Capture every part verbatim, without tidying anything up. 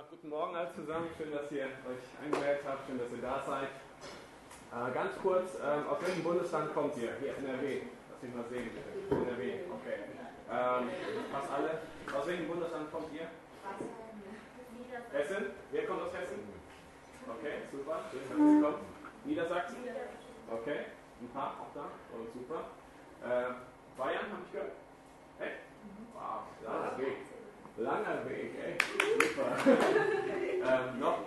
Guten Morgen alle zusammen, schön, dass ihr euch angemeldet habt, schön, dass ihr da seid. Äh, ganz kurz, ähm, aus welchem Bundesland kommt ihr? Hier, N R W. Lass mich mal sehen, bitte. N R W, okay. Ähm, fast alle. Aus welchem Bundesland kommt ihr? Hessen? Wer kommt aus Hessen? Okay, super, schön, dass ihr kommt. Niedersachsen? Okay, ein paar auch da, oh, super. Äh, Bayern, habe ich gehört? Echt? Wow, langer Weg. Langer Weg, echt super. ähm, noch?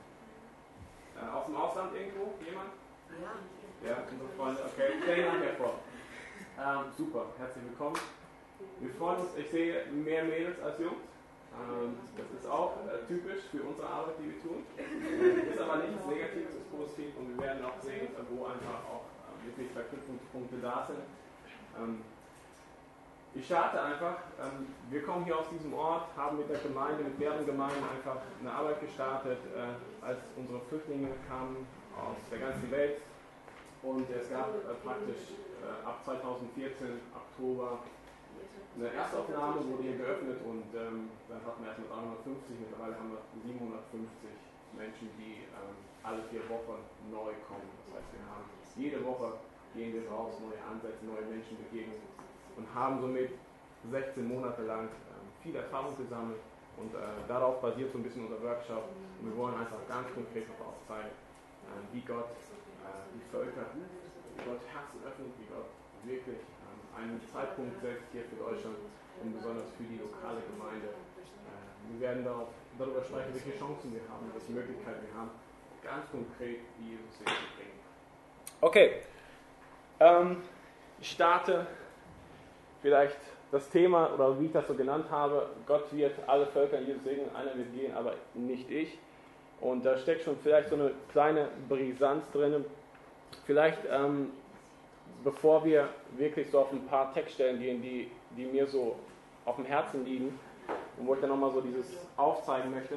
Äh, aus dem Ausland irgendwo? Jemand? Ja. Ja, unsere Freunde, okay. Stell dich nachher vor. Ähm, super, herzlich willkommen. Wir freuen uns, ich sehe mehr Mädels als Jungs. Ähm, das ist auch äh, typisch für unsere Arbeit, die wir tun. Äh, ist aber nichts Negatives, ist positiv und wir werden auch sehen, wo einfach auch äh, wirklich Verknüpfungspunkte da sind. Ähm, Ich starte einfach, ähm, wir kommen hier aus diesem Ort, haben mit der Gemeinde, mit mehreren Gemeinden einfach eine Arbeit gestartet, äh, als unsere Flüchtlinge kamen aus der ganzen Welt und es gab äh, praktisch äh, ab zweitausendvierzehn, Oktober, eine Erstaufnahme, wurde hier geöffnet und ähm, dann hatten wir erstmal dreihundertfünfzig, mittlerweile haben wir siebenhundertfünfzig Menschen, die ähm, alle vier Wochen neu kommen. Das heißt, wir haben jede Woche gehen wir raus, neue Ansätze, neue Menschen begegnen. Und haben somit sechzehn Monate lang äh, viel Erfahrung gesammelt und äh, darauf basiert so ein bisschen unser Workshop. Und wir wollen einfach ganz konkret aufzeigen, äh, wie Gott äh, die Völker, wie Gott Herzen öffnet, wie Gott wirklich ähm, einen Zeitpunkt setzt hier für Deutschland und besonders für die lokale Gemeinde. Äh, wir werden darauf, darüber sprechen, welche Chancen wir haben, welche Möglichkeiten wir haben, ganz konkret wie Jesus sich bringen. Okay, ähm, ich starte vielleicht das Thema, oder wie ich das so genannt habe, Gott wird alle Völker in Jesus segnen, einer wird gehen, aber nicht ich. Und da steckt schon vielleicht so eine kleine Brisanz drin. Vielleicht, ähm, bevor wir wirklich so auf ein paar Textstellen gehen, die, die mir so auf dem Herzen liegen, und wo ich dann nochmal so dieses aufzeigen möchte.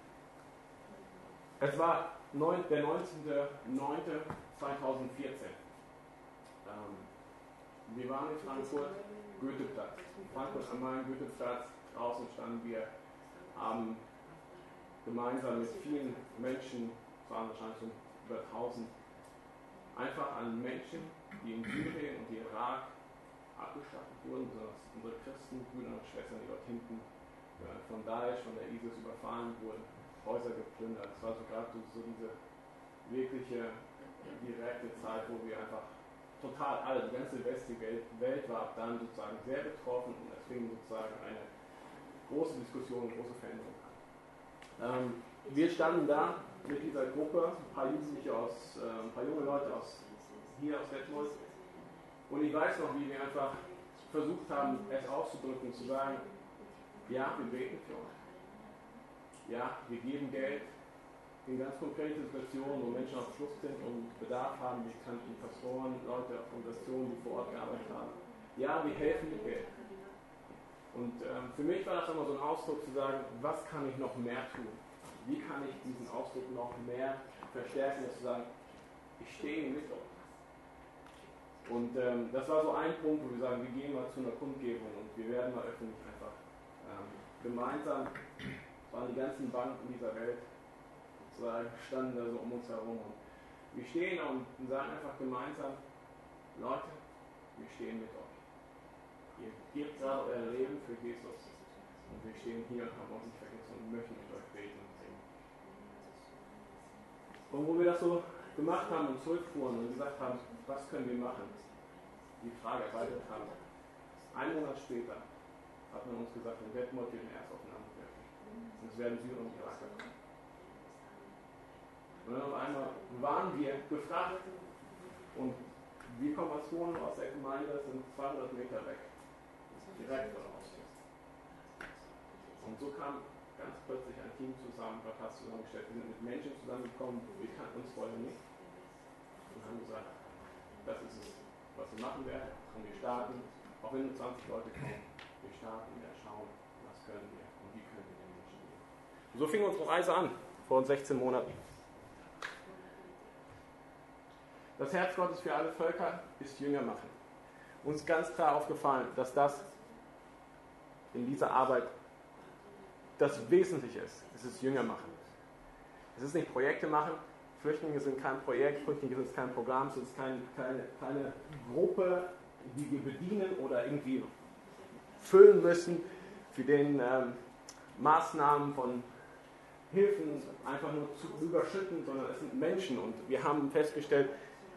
Es war der neunzehnter neunter zweitausendvierzehn. Ähm, wir waren in Frankfurt. Goetheplatz. Frankfurt am Main, Goetheplatz, draußen standen wir, haben gemeinsam mit vielen Menschen, es waren wahrscheinlich so über tausend, einfach an Menschen, die in Syrien und Irak abgeschlachtet wurden, besonders unsere Christen, Brüder und Schwestern, die dort hinten äh, von Daesh, von der ISIS überfallen wurden, Häuser geplündert. Es war so gerade so diese wirkliche, direkte Zeit, wo wir einfach total alle, die ganze westliche Welt, Welt war dann sozusagen sehr betroffen und es fing sozusagen eine große Diskussion, eine große Veränderung an. Ähm, wir standen da mit dieser Gruppe, ein paar Jugendliche aus, äh, ein paar junge Leute aus hier aus Detmold und ich weiß noch, wie wir einfach versucht haben, es auszudrücken, zu sagen, ja, wir beten für euch. Ja, wir geben Geld. In ganz konkreten Situationen, wo Menschen auf Flucht sind und Bedarf haben, wir kannten Pastoren, Leute, Organisationen, die vor Ort gearbeitet haben. Ja, wir helfen mit Geld. Und ähm, für mich war das immer so ein Ausdruck zu sagen, was kann ich noch mehr tun? Wie kann ich diesen Ausdruck noch mehr verstärken, dass zu sagen, ich stehe mit euch. Und ähm, das war so ein Punkt, wo wir sagen, wir gehen mal zu einer Kundgebung und wir werden mal öffentlich einfach ähm, gemeinsam, es waren die ganzen Banken dieser Welt, standen da so um uns herum und wir stehen und sagen einfach gemeinsam, Leute, wir stehen mit euch. Ihr gebt gerade euer Leben für Jesus und wir stehen hier und haben uns nicht vergessen und möchten mit euch beten und singen. Und wo wir das so gemacht haben und zurückfuhren und gesagt haben, was können wir machen, die Frage erweitert haben, einen Monat später hat man uns gesagt, in Detmold wird eine Erstaufnahme werden. Und es werden Syrer und Iraker kommen. Und dann auf einmal waren wir gefragt und wir kommen als Wohnen aus der Gemeinde, das sind zweihundert Meter weg, direkt von uns. Und so kam ganz plötzlich ein Team zusammen, Gott hat zusammengestellt, wir sind mit Menschen zusammengekommen, wir kannten uns vorher nicht und haben gesagt, das ist es, was wir machen werden und wir starten, auch wenn nur zwanzig Leute kommen, wir starten, wir schauen, was können wir und wie können wir den Menschen geben. Und so fing unsere Reise an, vor sechzehn Monaten. Das Herz Gottes für alle Völker ist Jünger machen. Uns ist ganz klar aufgefallen, dass das in dieser Arbeit das Wesentliche ist. Es ist Jünger machen. Es ist nicht Projekte machen. Flüchtlinge sind kein Projekt, Flüchtlinge sind kein Programm, es ist kein, keine, keine Gruppe, die wir bedienen oder irgendwie füllen müssen, für den ähm, Maßnahmen von Hilfen einfach nur zu überschütten, sondern es sind Menschen. Und wir haben festgestellt,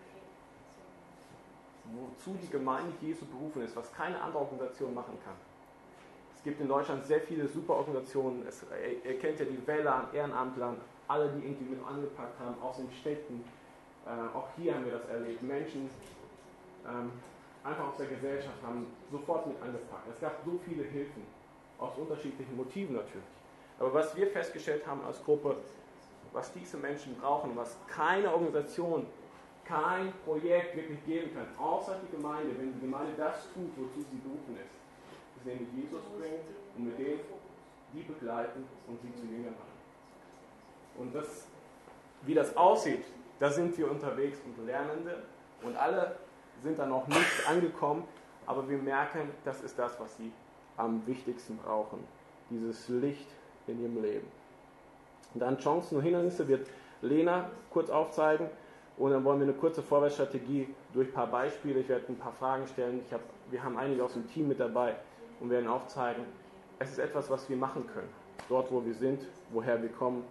wozu die Gemeinde Jesu berufen ist, was keine andere Organisation machen kann. Es gibt in Deutschland sehr viele super Organisationen. Es, ihr kennt ja die Welle an Ehrenamtlern, alle, die irgendwie mit angepackt haben, aus den Städten. Äh, auch hier haben wir das erlebt. Menschen ähm, einfach aus der Gesellschaft haben sofort mit angepackt. Es gab so viele Hilfen, aus unterschiedlichen Motiven natürlich. Aber was wir festgestellt haben als Gruppe, was diese Menschen brauchen, was keine Organisation, kein Projekt wirklich geben kann, außer die Gemeinde, wenn die Gemeinde das tut, wozu sie berufen ist, ist nämlich Jesus bringen und mit denen die begleiten und sie zu Jüngern machen. Und das, wie das aussieht, da sind wir unterwegs und Lernende und alle sind da noch nicht angekommen, aber wir merken, das ist das, was sie am wichtigsten brauchen, dieses Licht in ihrem Leben. Und dann Chancen und Hindernisse wird Lena kurz aufzeigen und dann wollen wir eine kurze Vorwärtsstrategie durch ein paar Beispiele, ich werde ein paar Fragen stellen, ich hab, wir haben einige aus dem Team mit dabei und werden aufzeigen, es ist etwas, was wir machen können, dort wo wir sind, woher wir kommen.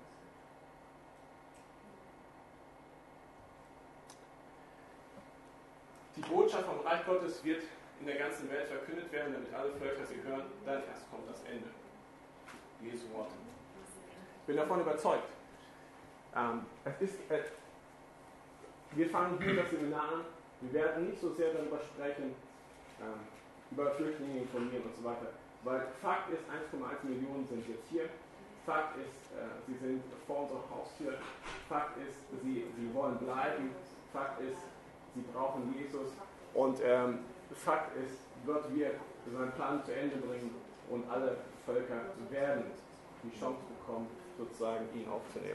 Die Botschaft vom Reich Gottes wird in der ganzen Welt verkündet werden, damit alle Völker sie hören, dann erst kommt das Ende. Jesu Worte. Ich bin davon überzeugt. Ähm, es ist, äh, wir fangen hier das Seminar an, wir werden nicht so sehr darüber sprechen, ähm, über Flüchtlinge informieren und so weiter, weil Fakt ist, eins Komma eins Millionen sind jetzt hier, Fakt ist, äh, sie sind vor unserer Haustür, Fakt ist, sie, sie wollen bleiben, Fakt ist, sie brauchen Jesus und ähm, Fakt ist, Gott wird seinen Plan zu Ende bringen und alle Völker werden die Chance bekommen, sozusagen ihn aufzunehmen.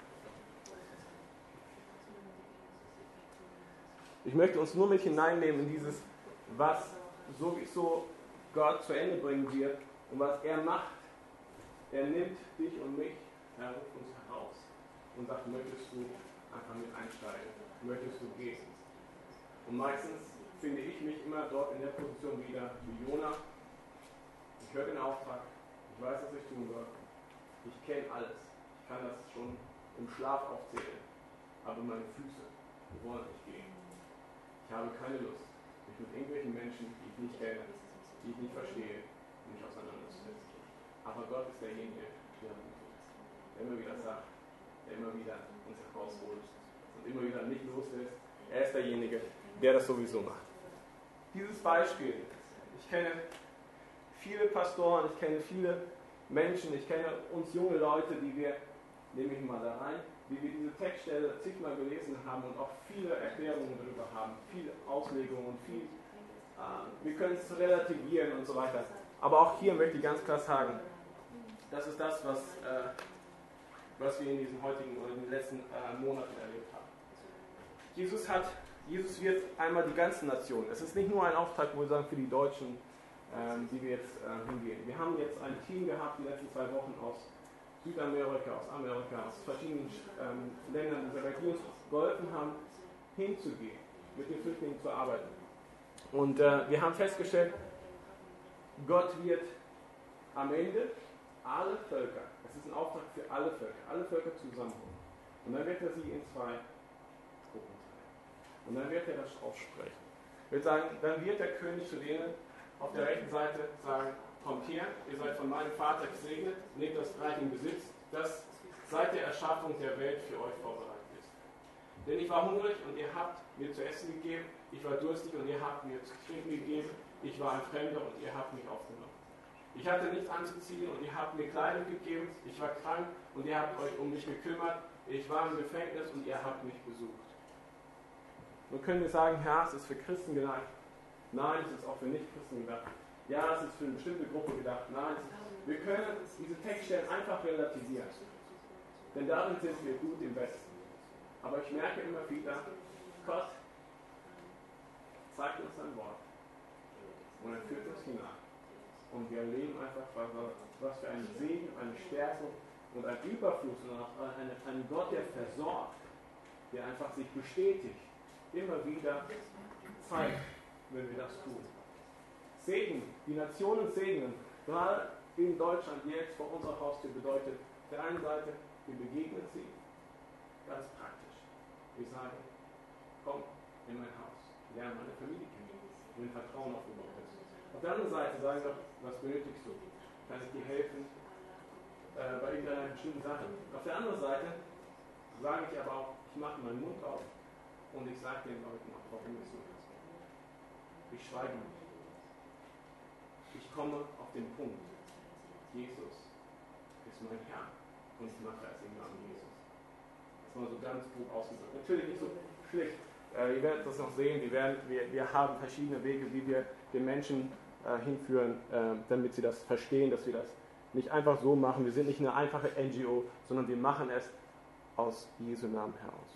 Ich möchte uns nur mit hineinnehmen in dieses, was sowieso Gott zu Ende bringen wird und was er macht. Er nimmt dich und mich, er ruft uns heraus und sagt, möchtest du einfach mit einsteigen, möchtest du gehen? Und meistens finde ich mich immer dort in der Position wieder wie Jona. Ich höre den Auftrag, ich weiß, was ich tun soll. Ich kenne alles. Ich kann das schon im Schlaf aufzählen. Aber meine Füße wollen nicht gehen. Ich habe keine Lust, mich mit irgendwelchen Menschen, die ich nicht kenne, die ich nicht verstehe, mich auseinanderzusetzen. Aber Gott ist derjenige, der ruft uns. Der immer wieder sagt, der immer wieder uns herausholt und immer wieder nicht loslässt. Er ist derjenige, der das sowieso macht. Dieses Beispiel, ich kenne viele Pastoren, ich kenne viele Menschen, ich kenne uns junge Leute, die wir, nehme ich mal da rein, die wir diese Textstelle zigmal gelesen haben und auch viele Erklärungen darüber haben, viele Auslegungen und viel, äh, wir können es relativieren und so weiter. Aber auch hier möchte ich ganz klar sagen, das ist das, was, äh, was wir in diesen heutigen oder in den letzten äh, Monaten erlebt haben. Jesus hat, Jesus wird einmal die ganze Nation. Es ist nicht nur ein Auftrag, wo wir sagen, für die Deutschen, ähm, die wir jetzt äh, hingehen. Wir haben jetzt ein Team gehabt, die letzten zwei Wochen aus Südamerika, aus Amerika, aus verschiedenen ähm, Ländern dieser Region geholfen haben, hinzugehen, mit den Flüchtlingen zu arbeiten. Und äh, wir haben festgestellt, Gott wird am Ende alle Völker, es ist ein Auftrag für alle Völker, alle Völker zusammenholen. Und dann wird er sie in zwei Gruppen teilen. Und dann wird er das aussprechen. Ich würde sagen, dann wird der König zu denen auf der rechten Seite sagen, kommt her, ihr seid von meinem Vater gesegnet, nehmt das Reich in Besitz, das seit der Erschaffung der Welt für euch vorbereitet ist. Denn ich war hungrig und ihr habt mir zu essen gegeben, ich war durstig und ihr habt mir zu trinken gegeben, ich war ein Fremder und ihr habt mich aufgenommen. Ich hatte nichts anzuziehen und ihr habt mir Kleidung gegeben, ich war krank und ihr habt euch um mich gekümmert, ich war im Gefängnis und ihr habt mich besucht. Nun können wir sagen, ja, es ist für Christen gedacht. Nein, es ist auch für Nicht-Christen gedacht. Ja, es ist für eine bestimmte Gruppe gedacht. Nein, es ist, wir können diese Textstellen einfach relativieren. Denn darin sind wir gut im Besten. Aber ich merke immer wieder, Gott zeigt uns sein Wort. Und er führt uns hinein. Und wir erleben einfach, was für einen Segen, eine Stärke und ein Überfluss und auch einen, einen Gott, der versorgt, der einfach sich bestätigt, immer wieder zeigt, wenn wir das tun. Segen, die Nationen segnen, gerade in Deutschland jetzt vor unserer Haustür bedeutet, auf der einen Seite, wir begegnen sie, ganz praktisch. Wir sagen, komm in mein Haus, lerne meine Familie kennen, wenn Vertrauen aufgebaut ist. Auf der anderen Seite sagen wir, was benötigst du? Kann ich dir helfen äh, bei irgendeiner bestimmten Sache? Auf der anderen Seite sage ich aber auch, ich mache meinen Mund auf und ich sage den Leuten auch, warum ich so ist. Ich schweige nicht. Ich komme auf den Punkt. Jesus ist mein Herr und ich mache es im Namen Jesus. Das ist mal so ganz grob ausgedrückt. Natürlich nicht so schlicht. Äh, ihr werdet das noch sehen. Wir, werden, wir, wir haben verschiedene Wege, wie wir den Menschen äh, hinführen, äh, damit sie das verstehen, dass wir das nicht einfach so machen. Wir sind nicht eine einfache N G O, sondern wir machen es aus Jesu Namen heraus.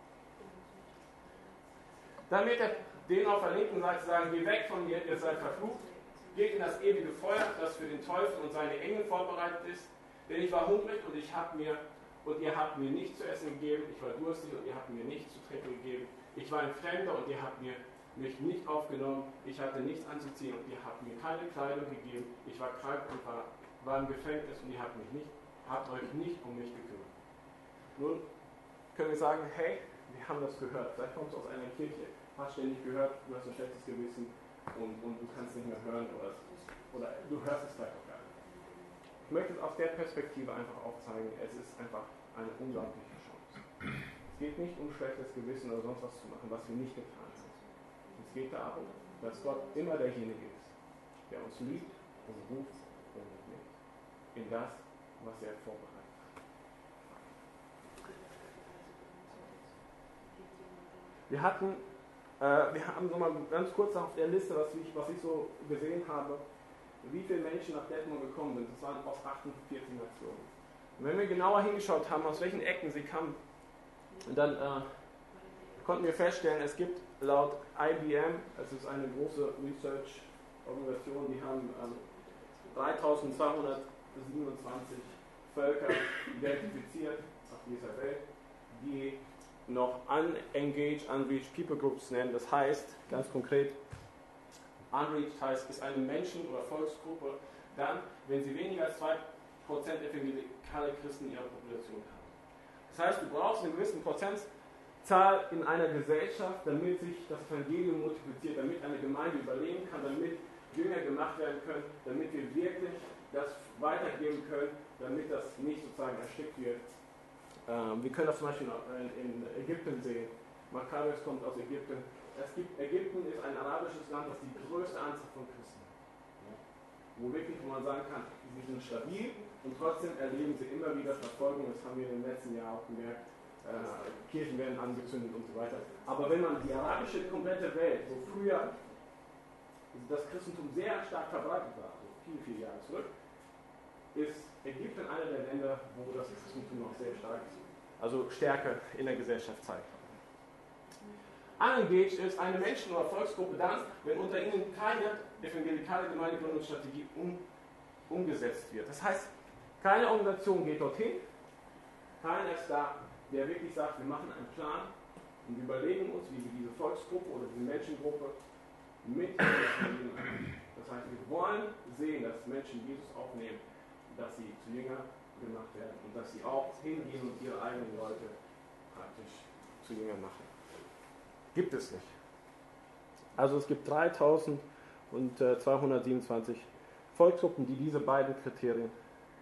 Dann wird er denen auf der linken Seite sagen, geh weg von mir, ihr seid verflucht, geht in das ewige Feuer, das für den Teufel und seine Engel vorbereitet ist, denn ich war hungrig und ich hab mir und ihr habt mir nicht zu essen gegeben, ich war durstig und ihr habt mir nichts zu trinken gegeben, ich war ein Fremder und ihr habt mir mich nicht aufgenommen, ich hatte nichts anzuziehen und ihr habt mir keine Kleidung gegeben, ich war krank und war, war im Gefängnis und ihr habt mich nicht, habt euch nicht um mich gekümmert. Nun können wir sagen, hey, wir haben das gehört, vielleicht kommst du aus einer Kirche, hast ständig gehört, du hast ein schlechtes Gewissen und, und du kannst nicht mehr hören oder, oder du hörst es vielleicht auch gar nicht. Ich möchte es aus der Perspektive einfach aufzeigen, es ist einfach eine unglaubliche Chance. Es geht nicht um schlechtes Gewissen oder sonst was zu machen, was wir nicht getan haben. Es geht darum, dass Gott immer derjenige ist, der uns liebt und ruft und mitnimmt in das, was er vorbereitet hat. Wir hatten Äh, wir haben nochmal ganz kurz auf der Liste, was ich, was ich so gesehen habe, wie viele Menschen nach Detmold gekommen sind. Das waren aus achtundvierzig Nationen. Und wenn wir genauer hingeschaut haben, aus welchen Ecken sie kamen, dann äh, konnten wir feststellen, es gibt laut I B M, es ist eine große Research-Organisation, die haben ähm, dreitausendzweihundertsiebenundzwanzig Völker identifiziert auf dieser Welt, die noch unengaged, unreached People Groups nennen. Das heißt, ganz konkret, unreached heißt, ist eine Menschen- oder Volksgruppe dann, wenn sie weniger als zwei Prozent evangelikale Christen in ihrer Population haben. Das heißt, du brauchst eine gewisse Prozentzahl in einer Gesellschaft, damit sich das Evangelium multipliziert, damit eine Gemeinde überleben kann, damit Jünger gemacht werden können, damit wir wirklich das weitergeben können, damit das nicht sozusagen erstickt wird. Ähm, wir können das zum Beispiel in, in Ägypten sehen. Maccabeus kommt aus Ägypten. Es gibt, Ägypten ist ein arabisches Land, das die größte Anzahl von Christen hat. Wo wirklich, wo man sagen kann, sie sind stabil und trotzdem erleben sie immer wieder Verfolgung. Das haben wir in den letzten Jahren auch gemerkt. Äh, Kirchen werden angezündet und so weiter. Aber wenn man die arabische komplette Welt, wo früher das Christentum sehr stark verbreitet war, also viele, viele Jahre zurück, ist Ägypten einer der Länder, wo das Christentum noch sehr stark ist. Also Stärke in der Gesellschaft zeigt. Unengaged ist eine Menschen- oder Volksgruppe dann, wenn unter ihnen keine evangelikale Gemeindegründungsstrategie um, umgesetzt wird. Das heißt, keine Organisation geht dorthin, keiner ist da, der wirklich sagt, wir machen einen Plan und wir überlegen uns, wie wir diese Volksgruppe oder diese Menschengruppe mit Jesus nehmen. Das heißt, wir wollen sehen, dass Menschen Jesus aufnehmen, dass sie zu Jünger gemacht werden und dass sie auch hingehen und ihre eigenen Leute praktisch zu Jüngern machen. Gibt es nicht. Also es gibt dreitausendzweihundertsiebenundzwanzig Volksgruppen, die diese beiden Kriterien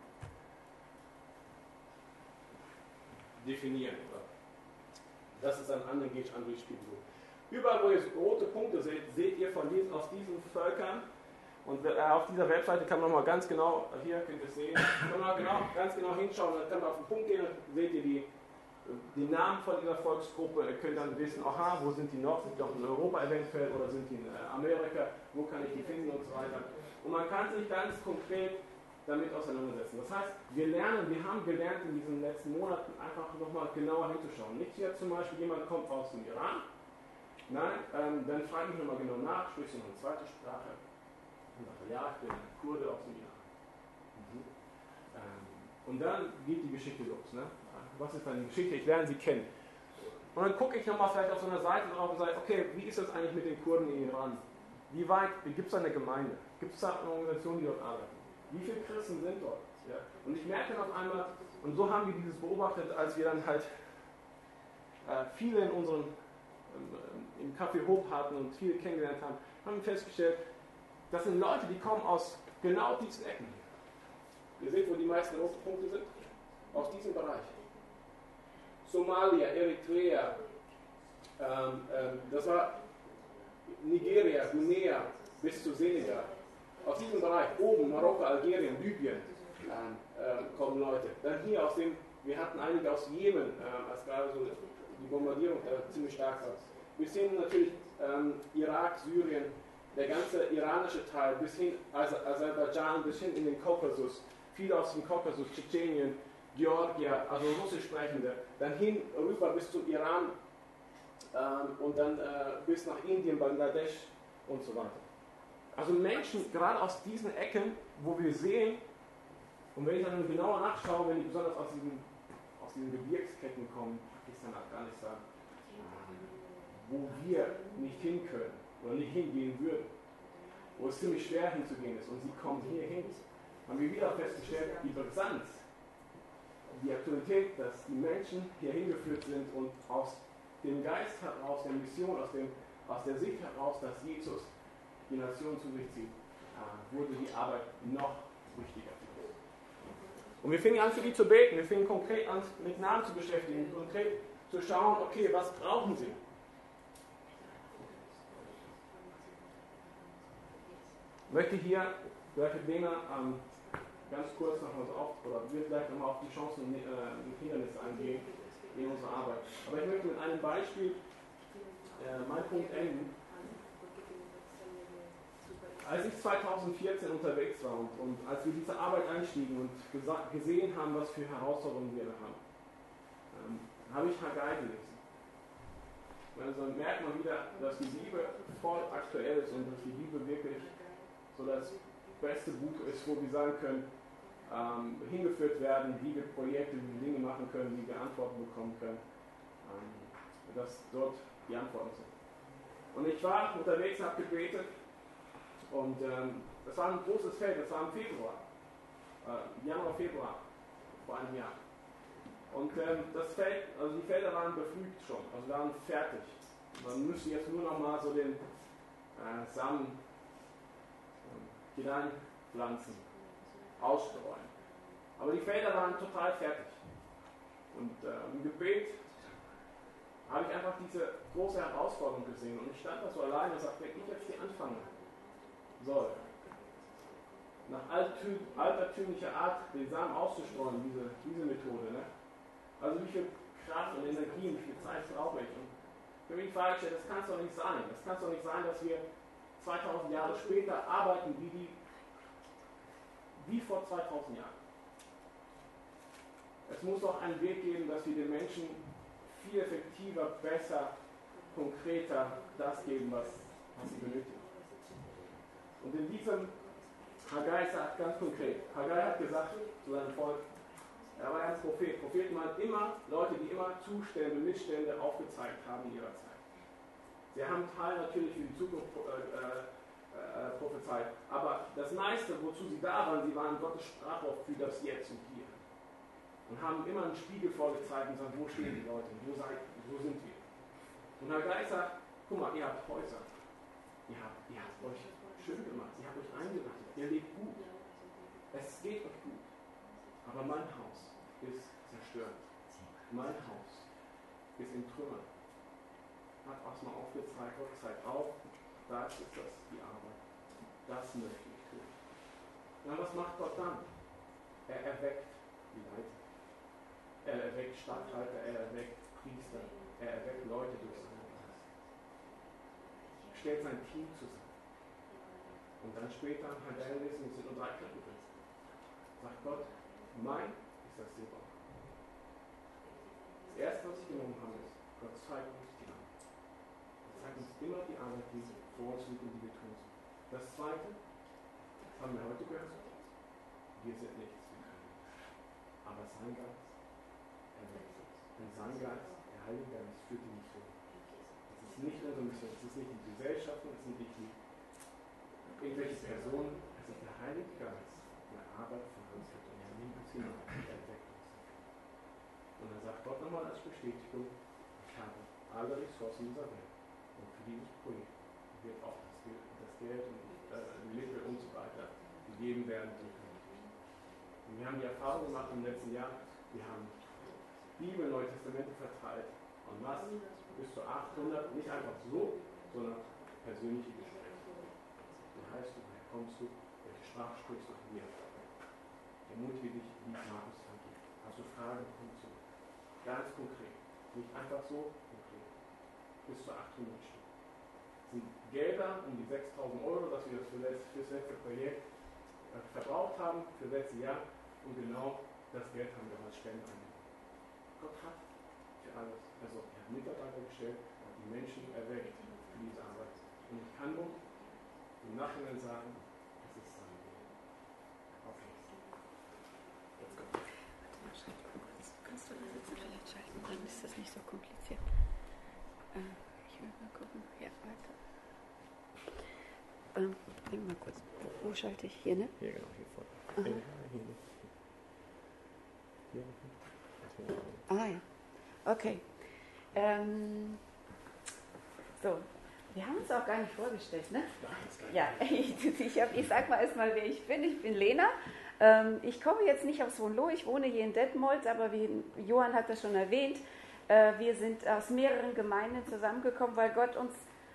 definieren. Das ist ein unengaged, unreached People Group. Überall, wo ihr rote Punkte seht, seht ihr von diesen, aus diesen Völkern. Und auf dieser Webseite kann man mal ganz genau, hier könnt ihr es sehen, kann man genau, ganz genau hinschauen, dann kann man auf den Punkt gehen und seht ihr die, die Namen von dieser Volksgruppe. Ihr könnt dann wissen, aha, wo sind die noch? Sind die noch in Europa eventuell oder sind die in Amerika? Wo kann ich die finden und so weiter. Und man kann sich ganz konkret damit auseinandersetzen. Das heißt, wir lernen, wir haben gelernt in diesen letzten Monaten einfach nochmal genauer hinzuschauen. Nicht jetzt zum Beispiel, jemand kommt aus dem Iran. Nein, ähm, dann frage ich nochmal genau nach, sprichst du noch eine zweite Sprache? Und sagt er, ja, ich bin ein Kurde aus dem Iran. Mhm. Ähm, und dann geht die Geschichte los. Ne? Was ist dann die Geschichte? Ich lerne sie kennen. Und dann gucke ich nochmal vielleicht auf so einer Seite drauf und sage, okay, wie ist das eigentlich mit den Kurden im Iran? Wie weit, gibt es da eine Gemeinde? Gibt es da eine Organisation, die dort arbeitet? Wie viele Christen sind dort? Ja. Und ich merke dann auf einmal, und so haben wir dieses beobachtet, als wir dann halt äh, viele in unserem ähm, im Café Hope hatten und viele kennengelernt haben, haben wir festgestellt, das sind Leute, die kommen aus genau diesen Ecken hier. Ihr seht, wo die meisten roten Punkte sind? Aus diesem Bereich. Somalia, Eritrea, ähm, ähm, das war Nigeria, Guinea bis zu Senegal. Aus diesem Bereich, oben Marokko, Algerien, Libyen ähm, ähm, kommen Leute. Dann hier aus dem, wir hatten einige aus Jemen, ähm, als gerade so die Bombardierung äh, ziemlich stark war. Wir sehen natürlich ähm, Irak, Syrien, der ganze iranische Teil bis hin Aserbaidschan, bis hin in den Kaukasus, viele aus dem Kaukasus, Tschetschenien, Georgia, also russisch sprechende, dann hin rüber bis zum Iran ähm, und dann äh, bis nach Indien, Bangladesch und so weiter. Also Menschen gerade aus diesen Ecken, wo wir sehen, und wenn ich dann genauer nachschaue, wenn die besonders aus diesen, aus diesen Gebirgsketten kommen, Pakistan, Afghanistan, wo wir nicht hin können oder nicht hingehen würden, wo es ziemlich schwer hinzugehen ist und sie kommen hier hin, haben wir wieder festgestellt, die Brisanz, die Aktualität, dass die Menschen hier hingeführt sind und aus dem Geist heraus, der Mission, aus, dem, aus der Sicht heraus, dass Jesus die Nation zu sich zieht, äh, wurde die Arbeit noch wichtiger. Und wir fingen an, für die zu beten, wir fingen konkret an, mit Namen zu beschäftigen, konkret zu schauen, okay, was brauchen sie? Ich möchte hier, vielleicht mit Lena, ähm, ganz kurz noch was auf, oder wir vielleicht nochmal auf die Chancen und äh, Hindernisse eingehen in unserer Arbeit. Aber ich möchte mit einem Beispiel äh, meinen Punkt enden. Als ich zweitausendvierzehn unterwegs war und, und als wir diese Arbeit einstiegen und gesehen haben, was für Herausforderungen wir da haben, ähm, habe ich Haggai gelesen. Also dann merkt man wieder, dass die Bibel voll aktuell ist und dass die Bibel wirklich so das beste Buch ist, wo wir sagen können, ähm, hingeführt werden, wie wir Projekte, wie wir Dinge machen können, wie wir Antworten bekommen können, ähm, dass dort die Antworten sind. Und ich war unterwegs, habe gebetet und ähm, das war ein großes Feld, das war im Februar, äh, Januar, Februar, vor einem Jahr. Und ähm, das Feld, also die Felder waren bepflügt schon, also waren fertig. Man müsste jetzt nur noch mal so den äh, Samen äh, hineinpflanzen, ausstreuen. Aber die Felder waren total fertig. Und äh, im Gebet habe ich einfach diese große Herausforderung gesehen. Und ich stand da so alleine und sagte, wenn ich jetzt hier anfangen soll, nach altertümlicher Art den Samen auszustreuen, diese, diese Methode, ne? Also wie viel Kraft und Energie, wie viel Zeit brauche ich? Und für mich frage ich, das kann es doch nicht sein. Das kann es doch nicht sein, dass wir zweitausend Jahre später arbeiten wie, die, wie vor zweitausend Jahren. Es muss doch einen Weg geben, dass wir den Menschen viel effektiver, besser, konkreter das geben, was, was sie benötigen. Und in diesem, Haggai sagt ganz konkret, Haggai hat gesagt zu seinem Volk, er war ein Prophet. Propheten waren immer Leute, die immer Zustände, Missstände aufgezeigt haben in ihrer Zeit. Sie haben Teil natürlich für die Zukunft äh, äh, prophezeit, aber das meiste, wozu sie da waren, sie waren Gottes Sprachrohr für das Jetzt und Hier. Und haben immer einen Spiegel vorgezeigt und gesagt, wo stehen die Leute, wo, seid, wo sind wir? Und Haggai sagt, guck mal, ihr habt Häuser, ihr habt, ihr habt euch schön gemacht, ihr habt euch eingerichtet, ihr lebt gut, es geht euch gut, aber mein Haus ist zerstört, mein Haus ist in Trümmern. Hat auch mal aufgezeigt, Gott zeigt auf, da ist das die Arbeit, das möchte ich tun. Na, was macht Gott dann? Er erweckt die Leiter. Er erweckt Statthalter, er erweckt Priester, er erweckt Leute durch seinen Geist. Er stellt sein Team zusammen. Und dann später hat er lesen, es sind nur drei Kapitel. Sagt Gott, mein ist das Silber. Das erste, was ich genommen habe, ist, Gott zeigt uns die Arbeit. Er zeigt uns immer die Arbeit, die vor uns liegt und die wir tun sollen. Das zweite, haben wir heute gehört, wir sind nichts, wir können. Aber sein Geist erweckt uns. Und sein Geist, der Heilige Geist, führt die Mission. Es ist nicht unsere Mission, es ist nicht die Gesellschaften, es sind nicht die irgendwelche Personen, es ist der Heilige Geist, der Arbeit von uns hat und er nimmt uns hinein und erweckt uns. Und dann sagt Gott nochmal als Bestätigung, ich habe alle Ressourcen dieser Welt. Und für dieses Projekt wird auch das Geld, das Geld und äh, Mittel und so weiter gegeben werden. Und wir haben die Erfahrung gemacht im letzten Jahr, wir haben Bibel, Neue Testamente verteilt und was bis zu achthundert, nicht einfach so, sondern persönliche Gespräche. Wie heißt du, woher kommst du, welche Sprache sprichst du, wie ermutige dich, wie Markus angeht. Hast du Fragen, komm zu. Ganz konkret. Nicht einfach so, konkret. Bis zu achthundert Stück. Das sind Gelder um die sechstausend Euro, dass wir das für das, für das letzte Projekt äh, verbraucht haben, für das letzte Jahr. Und genau das Geld haben wir als Spende angenommen. Gott hat für alles, also er hat Mitarbeiter gestellt, hat die Menschen erweckt für diese Arbeit. Und ich kann nur im Nachhinein sagen, es ist sein Weg. Okay. Let's go. Kannst du da sitzen vielleicht schalten? Dann ist das nicht so kompliziert. Äh, ich will mal gucken. Ja, weiter. Ähm, denk mal kurz. Wo, wo schalte ich? Hier, ne? Hier, genau, hier vorne. Aha. Hier, hier. Hier. Ah ja, okay. Ähm, so, wir haben uns auch gar nicht vorgestellt, ne? Ja, ich, ich, hab, ich sag mal erstmal, wer ich bin. Ich bin Lena. Ähm, ich komme jetzt nicht aus Hohenlohe, ich wohne hier in Detmold, aber wie Johann hat das schon erwähnt, äh, wir sind aus mehreren Gemeinden zusammengekommen, weil Gott uns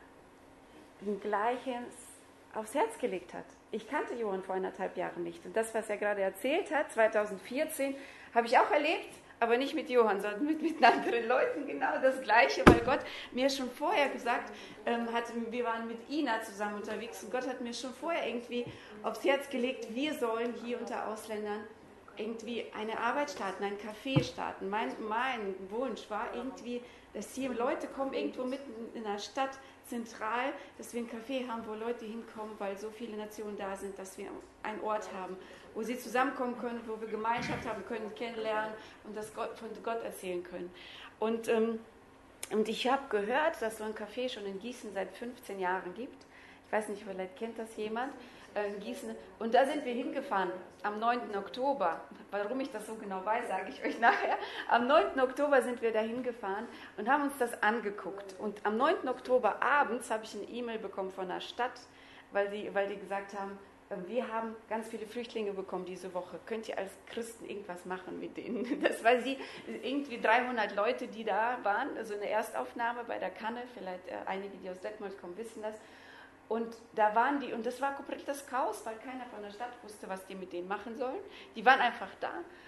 ein Gleiches aufs Herz gelegt hat. Ich kannte Johann vor eineinhalb Jahren nicht. Und das, was er gerade erzählt hat, zweitausendvierzehn, habe ich auch erlebt, aber nicht mit Johann, sondern mit, mit anderen Leuten genau das Gleiche, weil Gott mir schon vorher gesagt ähm, hat, wir waren mit Ina zusammen unterwegs und Gott hat mir schon vorher irgendwie aufs Herz gelegt, wir sollen hier unter Ausländern irgendwie eine Arbeit starten, ein Café starten. Mein, mein Wunsch war irgendwie, dass hier Leute kommen, irgendwo mitten in der Stadt, zentral, dass wir ein Café haben, wo Leute hinkommen, weil so viele Nationen da sind, dass wir einen Ort haben, wo sie zusammenkommen können, wo wir Gemeinschaft haben können, kennenlernen und das Gott, von Gott erzählen können. Und, ähm, und ich habe gehört, dass so ein Café schon in Gießen seit fünfzehn Jahren gibt. Ich weiß nicht, vielleicht kennt das jemand. Äh, in Gießen. Und da sind wir hingefahren am neunten Oktober. Warum ich das so genau weiß, sage ich euch nachher. Am neunten Oktober sind wir da hingefahren und haben uns das angeguckt. Und am neunten Oktober abends habe ich eine E-Mail bekommen von der Stadt, weil die, weil die gesagt haben, wir haben ganz viele Flüchtlinge bekommen diese Woche. Könnt ihr als Christen irgendwas machen mit denen? Das war sie, irgendwie dreihundert Leute, die da waren. Also eine Erstaufnahme bei der Kanne. Vielleicht äh, einige, die aus Detmold kommen, wissen das. Und da waren die, und das war komplettes Chaos, weil keiner von der Stadt wusste, was die mit denen machen sollen. Die waren einfach da.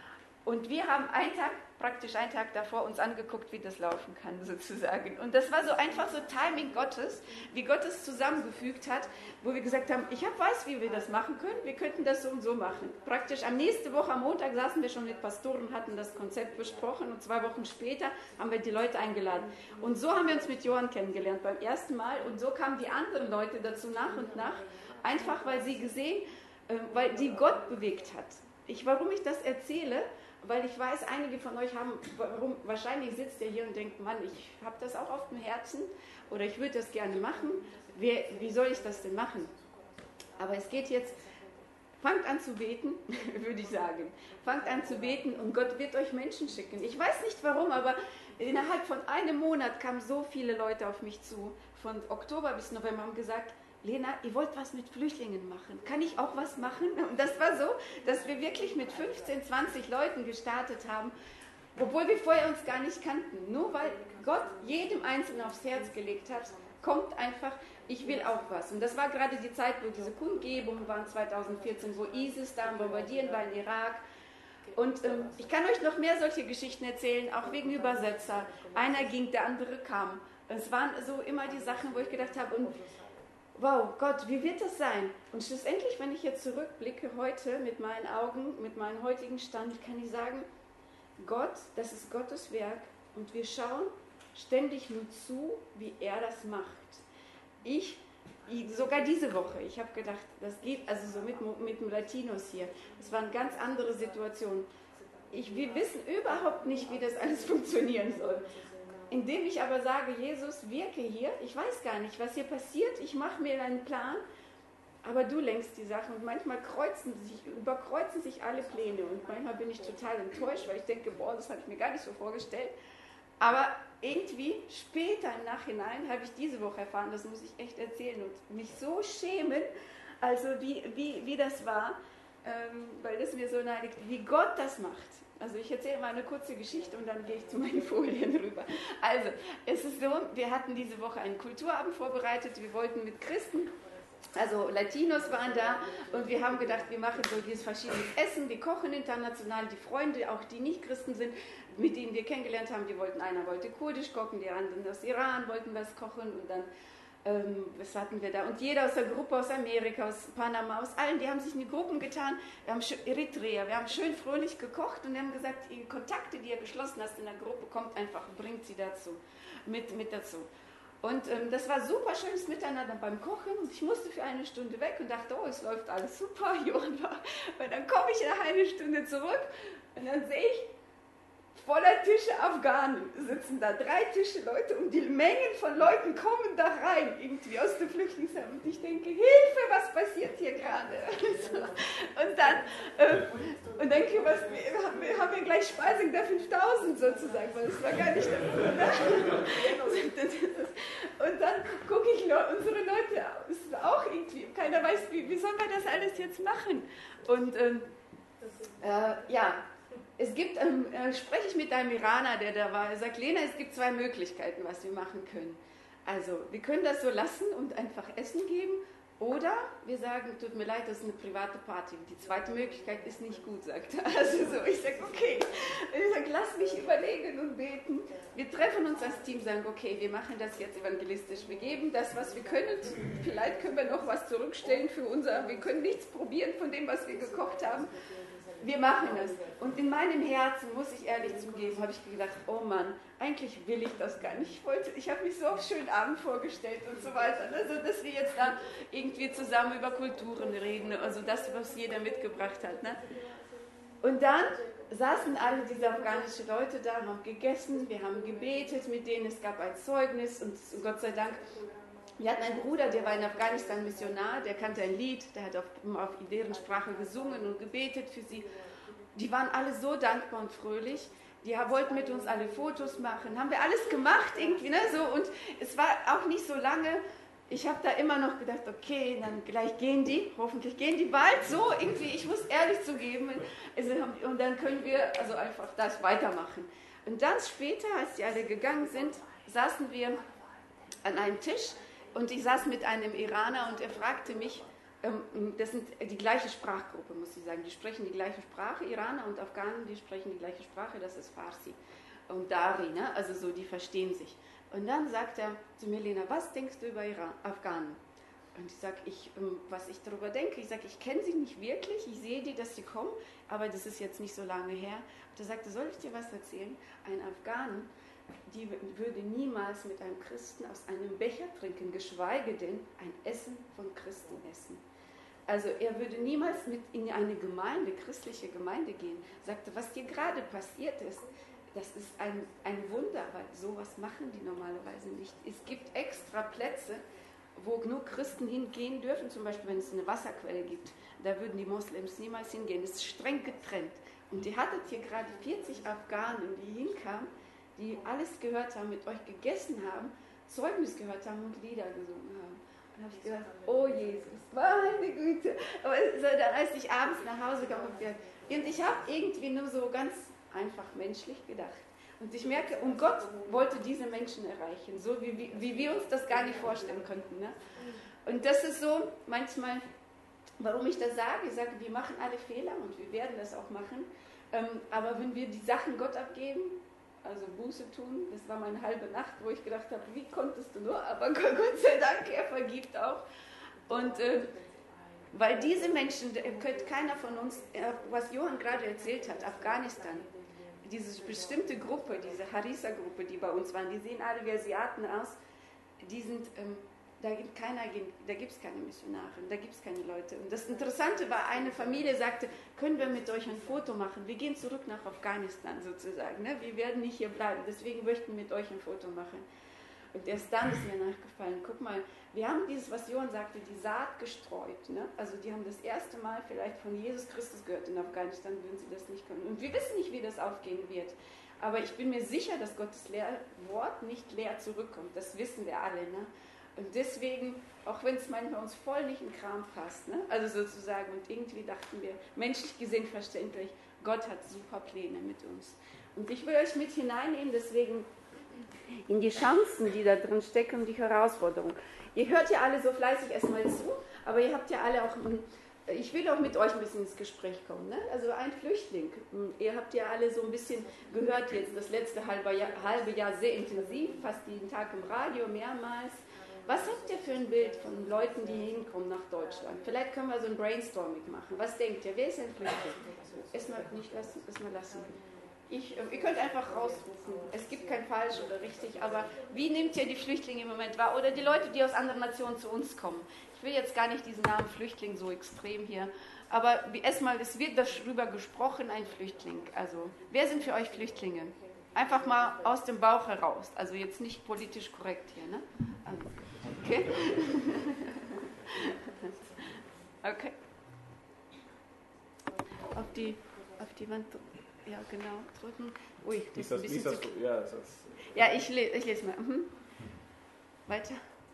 Und wir haben einen Tag, praktisch einen Tag davor, uns angeguckt, wie das laufen kann, sozusagen. Und das war so einfach so Timing Gottes, wie Gott es zusammengefügt hat, wo wir gesagt haben, ich hab, weiß, wie wir das machen können, wir könnten das so und so machen. Praktisch am nächsten Woche, am Montag, saßen wir schon mit Pastoren, hatten das Konzept besprochen und zwei Wochen später haben wir die Leute eingeladen. Und so haben wir uns mit Johann kennengelernt beim ersten Mal und so kamen die anderen Leute dazu nach und nach, einfach weil sie gesehen, weil die Gott bewegt hat. Ich, warum ich das erzähle, weil ich weiß, einige von euch haben, warum, wahrscheinlich sitzt ihr hier und denkt, Mann, ich habe das auch auf dem Herzen oder ich würde das gerne machen. Wie, wie soll ich das denn machen? Aber es geht jetzt, fangt an zu beten, würde ich sagen. Fangt an zu beten und Gott wird euch Menschen schicken. Ich weiß nicht warum, aber innerhalb von einem Monat kamen so viele Leute auf mich zu. Von Oktober bis November haben gesagt, Lena, ihr wollt was mit Flüchtlingen machen. Kann ich auch was machen? Und das war so, dass wir wirklich mit fünfzehn, zwanzig Leuten gestartet haben, obwohl wir vorher uns gar nicht kannten. Nur weil Gott jedem Einzelnen aufs Herz gelegt hat, kommt einfach, ich will auch was. Und das war gerade die Zeit, wo diese Kundgebungen waren, zweitausendvierzehn, wo ISIS da am Bombardieren war in Irak. Und ähm, ich kann euch noch mehr solche Geschichten erzählen, auch wegen Übersetzer. Einer ging, der andere kam. Es waren so immer die Sachen, wo ich gedacht habe, und wow, Gott, wie wird das sein? Und schlussendlich, wenn ich jetzt zurückblicke heute mit meinen Augen, mit meinem heutigen Stand, kann ich sagen, Gott, das ist Gottes Werk und wir schauen ständig nur zu, wie er das macht. Ich sogar diese Woche, ich habe gedacht, das geht, also so mit, mit dem Latinos hier, das waren ganz andere Situationen. Ich, wir wissen überhaupt nicht, wie das alles funktionieren soll. Indem ich aber sage, Jesus, wirke hier, ich weiß gar nicht, was hier passiert, ich mache mir einen Plan, aber du lenkst die Sachen und manchmal kreuzen sich, überkreuzen sich alle Pläne und manchmal bin ich total enttäuscht, weil ich denke, boah, das habe ich mir gar nicht so vorgestellt. Aber irgendwie später im Nachhinein habe ich diese Woche erfahren, das muss ich echt erzählen und mich so schämen, also wie, wie, wie das war, ähm, weil das mir so neidigt, wie Gott das macht. Also ich erzähle mal eine kurze Geschichte und dann gehe ich zu meinen Folien rüber. Also, es ist so, wir hatten diese Woche einen Kulturabend vorbereitet, wir wollten mit Christen, also Latinos waren da und wir haben gedacht, wir machen so dieses verschiedene Essen, wir kochen international, die Freunde, auch die nicht Christen sind, mit denen wir kennengelernt haben, die wollten, einer wollte kurdisch kochen, die anderen aus Iran wollten was kochen und dann, ähm, was hatten wir da? Und jeder aus der Gruppe, aus Amerika, aus Panama, aus allen, die haben sich in die Gruppen getan, wir haben Eritrea, wir haben schön fröhlich gekocht und wir haben gesagt, die Kontakte, die ihr geschlossen hast in der Gruppe, kommt einfach, bringt sie dazu, mit, mit dazu. Und ähm, das war super schönes Miteinander beim Kochen und ich musste für eine Stunde weg und dachte, oh, es läuft alles super, Johann war. Und dann komme ich nach einer Stunde zurück und dann sehe ich, voller Tische Afghanen sitzen da, drei Tische Leute und die Mengen von Leuten kommen da rein, irgendwie aus dem Flüchtlingsheim. Und ich denke, Hilfe, was passiert hier gerade? Und dann, äh, und denke, was, wir, haben, wir haben wir gleich Speisung der fünftausend sozusagen, weil das war gar nicht der Fall. Und dann gucke ich unsere Leute aus, auch irgendwie, keiner weiß, wie, wie sollen wir das alles jetzt machen? Und ähm, äh, ja, Es gibt, ähm, äh, spreche ich mit einem Iraner, der da war, er sagt, Lena, es gibt zwei Möglichkeiten, was wir machen können. Also, wir können das so lassen und einfach Essen geben, oder wir sagen, tut mir leid, das ist eine private Party. Die zweite Möglichkeit ist nicht gut, sagt er. Also so, ich sage, okay. Ich sage, lass mich überlegen und beten. Wir treffen uns als Team, sagen, okay, wir machen das jetzt evangelistisch. Wir geben das, was wir können. Vielleicht können wir noch was zurückstellen für unser, wir können nichts probieren von dem, was wir gekocht haben. Wir machen das. Und in meinem Herzen, muss ich ehrlich zugeben, habe ich gedacht, oh Mann, eigentlich will ich das gar nicht. Ich wollte, ich habe mich so auf schönen Abend vorgestellt und so weiter. Also, dass wir jetzt da irgendwie zusammen über Kulturen reden, also das, was jeder mitgebracht hat. Ne? Und dann saßen alle diese afghanischen Leute da, haben gegessen, wir haben gebetet mit denen, es gab ein Zeugnis und Gott sei Dank, wir hatten einen Bruder, der war in Afghanistan Missionar, der kannte ein Lied, der hat auf, auf deren Sprache gesungen und gebetet für sie. Die waren alle so dankbar und fröhlich, die wollten mit uns alle Fotos machen, haben wir alles gemacht irgendwie, ne, so, und es war auch nicht so lange, ich habe da immer noch gedacht, okay, dann gleich gehen die, hoffentlich gehen die bald, so irgendwie, ich muss ehrlich zugeben, also, und dann können wir also einfach das weitermachen. Und dann später, als die alle gegangen sind, saßen wir an einem Tisch, und ich saß mit einem Iraner und er fragte mich, ähm, das sind die gleiche Sprachgruppe, muss ich sagen, die sprechen die gleiche Sprache, Iraner und Afghanen, die sprechen die gleiche Sprache, das ist Farsi und Dari, ne? Also so, die verstehen sich. Und dann sagt er zu mir, Lena, was denkst du über Iran, Afghanen? Und ich sage, ich, ähm, was ich darüber denke, ich sage, ich kenne sie nicht wirklich, ich sehe die, dass sie kommen, aber das ist jetzt nicht so lange her. Und er sagte, soll ich dir was erzählen? Ein Afghanen, die würde niemals mit einem Christen aus einem Becher trinken, geschweige denn ein Essen von Christen essen. Also er würde niemals mit in eine Gemeinde, christliche Gemeinde gehen. Sagte, was hier gerade passiert ist, das ist ein, ein Wunder, weil sowas machen die normalerweise nicht. Es gibt extra Plätze, wo nur Christen hingehen dürfen, zum Beispiel wenn es eine Wasserquelle gibt. Da würden die Moslems niemals hingehen. Es ist streng getrennt. Und ihr hattet hier gerade vierzig Afghanen, die hinkamen, die alles gehört haben, mit euch gegessen haben, Zeugnis gehört haben und Lieder gesungen haben. Und da habe ich gedacht, oh Jesus, meine Güte. Aber so, dann, als ich abends nach Hause kam, und ich habe irgendwie nur so ganz einfach menschlich gedacht. Und ich merke, und Gott wollte diese Menschen erreichen, so wie, wie, wie wir uns das gar nicht vorstellen könnten. Ne? Und das ist so manchmal, warum ich das sage, ich sage, wir machen alle Fehler und wir werden das auch machen. Ähm, aber wenn wir die Sachen Gott abgeben, also Buße tun, das war meine halbe Nacht, wo ich gedacht habe, wie konntest du nur, aber Gott sei Dank, er vergibt auch. Und äh, weil diese Menschen, könnte keiner von uns, äh, was Johann gerade erzählt hat, Afghanistan, diese bestimmte Gruppe, diese Harissa-Gruppe, die bei uns waren, die sehen alle wie Asiaten aus, die sind, ähm, da gibt keiner, da gibt es keine Missionare, da gibt es keine Leute. Und das Interessante war, eine Familie sagte, können wir mit euch ein Foto machen? Wir gehen zurück nach Afghanistan sozusagen. Ne? Wir werden nicht hier bleiben, deswegen möchten wir mit euch ein Foto machen. Und erst dann ist mir nachgefallen, guck mal, wir haben dieses, was Johann sagte, die Saat gestreut. Ne? Also die haben das erste Mal vielleicht von Jesus Christus gehört in Afghanistan, würden sie das nicht können. Und wir wissen nicht, wie das aufgehen wird. Aber ich bin mir sicher, dass Gottes Wort nicht leer zurückkommt. Das wissen wir alle. Ne? Und deswegen, auch wenn es manchmal uns voll nicht in den Kram passt, ne? Also sozusagen, und irgendwie dachten wir, menschlich gesehen verständlich, Gott hat super Pläne mit uns. Und ich will euch mit hineinnehmen, deswegen in die Chancen, die da drin stecken und die Herausforderungen. Ihr hört ja alle so fleißig erstmal zu, aber ihr habt ja alle auch, ich will auch mit euch ein bisschen ins Gespräch kommen. Ne? Also ein Flüchtling, ihr habt ja alle so ein bisschen gehört jetzt, das letzte halbe Jahr, halbe Jahr sehr intensiv, fast jeden Tag im Radio, mehrmals. Was habt ihr für ein Bild von Leuten, die hinkommen nach Deutschland? Vielleicht können wir so ein Brainstorming machen. Was denkt ihr? Wer ist ein Flüchtling? Erstmal nicht lassen, erstmal lassen. Ich, ihr könnt einfach rausrufen. Es gibt kein falsch oder richtig, aber wie nehmt ihr die Flüchtlinge im Moment wahr? Oder die Leute, die aus anderen Nationen zu uns kommen? Ich will jetzt gar nicht diesen Namen Flüchtling so extrem hier, aber erstmal, es wird darüber gesprochen, ein Flüchtling. Also, wer sind für euch Flüchtlinge? Einfach mal aus dem Bauch heraus. Also jetzt nicht politisch korrekt hier, ne? Also, okay? Okay. Auf die, auf die Wand, ja genau, drücken. Ui, das ist ein bisschen zu... Ja, ja, ich, ich lese mal. Mhm. Weiter.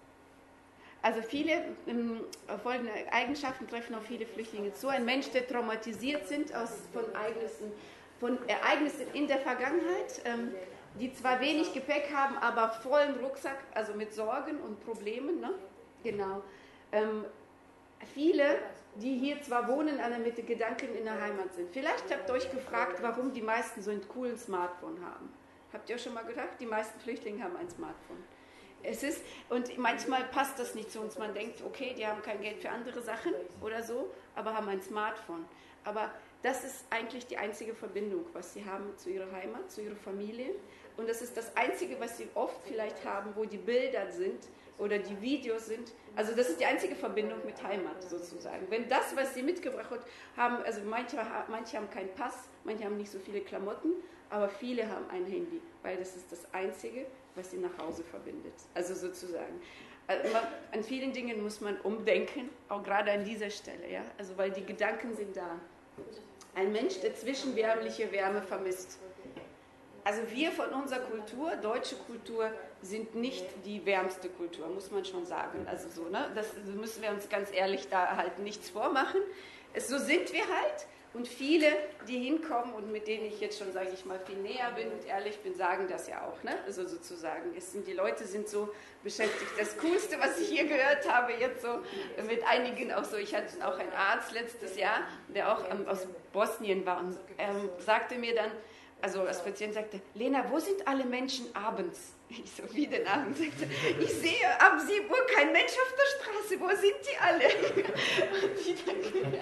Also viele ähm, folgende Eigenschaften treffen auf viele Flüchtlinge zu. Ein Mensch, der traumatisiert sind aus, von, Ereignissen, von Ereignissen in der Vergangenheit, ähm, die zwar wenig Gepäck haben, aber vollen Rucksack, also mit Sorgen und Problemen. Ne? Genau. Ähm, viele, die hier zwar wohnen, aber mit den Gedanken in der Heimat sind. Vielleicht habt ihr euch gefragt, warum die meisten so einen coolen Smartphone haben. Habt ihr schon mal gedacht, die meisten Flüchtlinge haben ein Smartphone. Es ist, und manchmal passt das nicht zu uns. Man denkt, okay, die haben kein Geld für andere Sachen oder so, aber haben ein Smartphone. Aber das ist eigentlich die einzige Verbindung, was sie haben zu ihrer Heimat, zu ihrer Familie. Und das ist das Einzige, was sie oft vielleicht haben, wo die Bilder sind oder die Videos sind. Also das ist die einzige Verbindung mit Heimat sozusagen. Wenn das, was sie mitgebracht haben, also manche, manche haben keinen Pass, manche haben nicht so viele Klamotten, aber viele haben ein Handy, weil das ist das Einzige, was sie nach Hause verbindet. Also sozusagen. Also man, an vielen Dingen muss man umdenken, auch gerade an dieser Stelle, ja. Also weil die Gedanken sind da. Ein Mensch, der zwischenwärmliche Wärme vermisst. Also wir von unserer Kultur, deutsche Kultur, sind nicht die wärmste Kultur, muss man schon sagen. Also so, ne? Das müssen wir uns ganz ehrlich da halt nichts vormachen. Es, so sind wir halt. Und viele, die hinkommen und mit denen ich jetzt schon, sage ich mal, viel näher bin und ehrlich bin, sagen das ja auch. Ne? Also sozusagen, es sind, die Leute sind so beschäftigt. Das Coolste, was ich hier gehört habe, jetzt so mit einigen auch so, ich hatte auch einen Arzt letztes Jahr, der auch ähm, aus Bosnien war und ähm, sagte mir dann, also als Patient sagte, Lena, wo sind alle Menschen abends? Ich so, wie denn abends? Ich sehe ab sieben Uhr kein Mensch auf der Straße, wo sind die alle? Und die dann,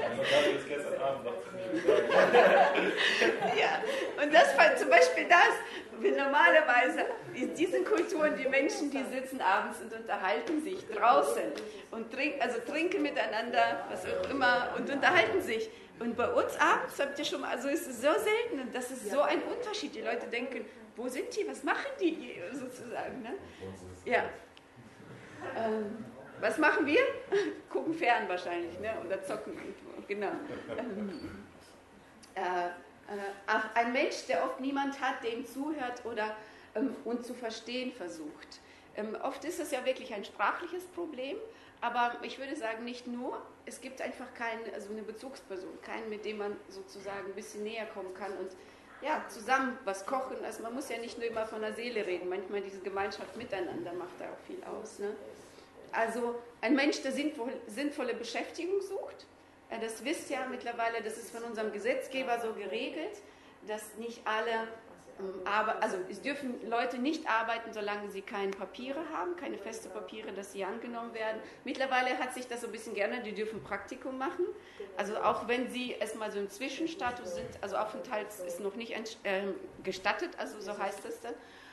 ja, und das war zum Beispiel das, wie normalerweise in diesen Kulturen, die Menschen, die sitzen abends und unterhalten sich draußen und trinken, also trinken miteinander, was auch immer, und unterhalten sich. Und bei uns abends, habt ihr schon mal, also ist es so selten und das ist so ein Unterschied. Die Leute denken, wo sind die, was machen die hier, sozusagen. Ne? Ja. Ähm, was machen wir? Gucken fern wahrscheinlich, ne? Oder zocken irgendwo, genau. Ähm, äh, äh, ein Mensch, der oft niemand hat, dem zuhört oder ähm, und zu verstehen versucht. Ähm, oft ist es ja wirklich ein sprachliches Problem, aber ich würde sagen, nicht nur. Es gibt einfach keinen, also eine Bezugsperson, keinen, mit dem man sozusagen ein bisschen näher kommen kann und ja, zusammen was kochen. Also man muss ja nicht nur immer von der Seele reden, manchmal diese Gemeinschaft miteinander macht da auch viel aus. Ne? Also ein Mensch, der sinnvoll, sinnvolle Beschäftigung sucht, das wisst ihr ja mittlerweile, das ist von unserem Gesetzgeber so geregelt, dass nicht alle, aber, also es dürfen Leute nicht arbeiten, solange sie keine Papiere haben, keine feste Papiere, dass sie angenommen werden. Mittlerweile hat sich das so ein bisschen geändert, die dürfen Praktikum machen, also auch wenn sie erstmal so im Zwischenstatus sind, also Aufenthalt ist noch nicht äh, gestattet, also so heißt es dann.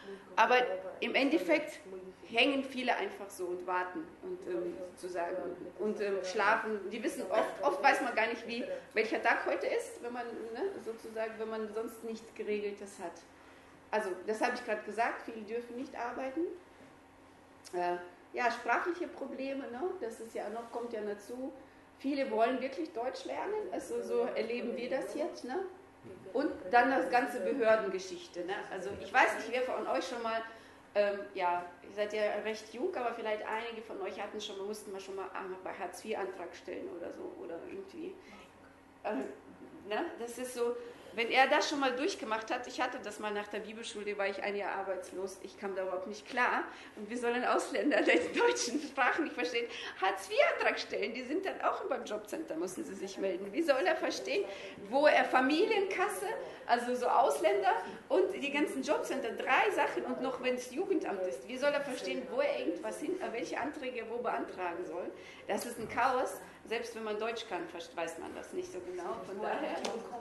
Aber im Endeffekt hängen viele einfach so und warten und ähm, sozusagen und ähm, schlafen. Die wissen oft, oft weiß man gar nicht, wie, welcher Tag heute ist, wenn man ne, sozusagen, wenn man sonst nichts Geregeltes hat. Also, das habe ich gerade gesagt, viele dürfen nicht arbeiten. Äh, ja, sprachliche Probleme, ne? Das ist ja noch, kommt ja dazu. Viele wollen wirklich Deutsch lernen, also so erleben wir das jetzt, ne? Und dann das ganze Behördengeschichte, ne? Also ich weiß nicht, wer von euch schon mal, ähm, ja, ihr seid ja recht jung, aber vielleicht einige von euch hatten schon, mussten mal schon mal bei Hartz vier Antrag stellen oder so, oder irgendwie. Äh, ne? Das ist so, wenn er das schon mal durchgemacht hat, ich hatte das mal nach der Bibelschule, war ich ein Jahr arbeitslos, ich kam da überhaupt nicht klar. Und wir sollen Ausländer, die die deutschen Sprachen nicht verstehen, Hartz vier Antrag stellen, die sind dann auch beim Jobcenter, mussten sie sich melden. Wie soll er verstehen, wo er Familienkasse, also so Ausländer und die ganzen Jobcenter, drei Sachen und noch wenn es Jugendamt ist, wie soll er verstehen, wo er irgendwas hin, welche Anträge er wo beantragen soll? Das ist ein Chaos. Selbst wenn man Deutsch kann, weiß man das nicht so genau. Von daher.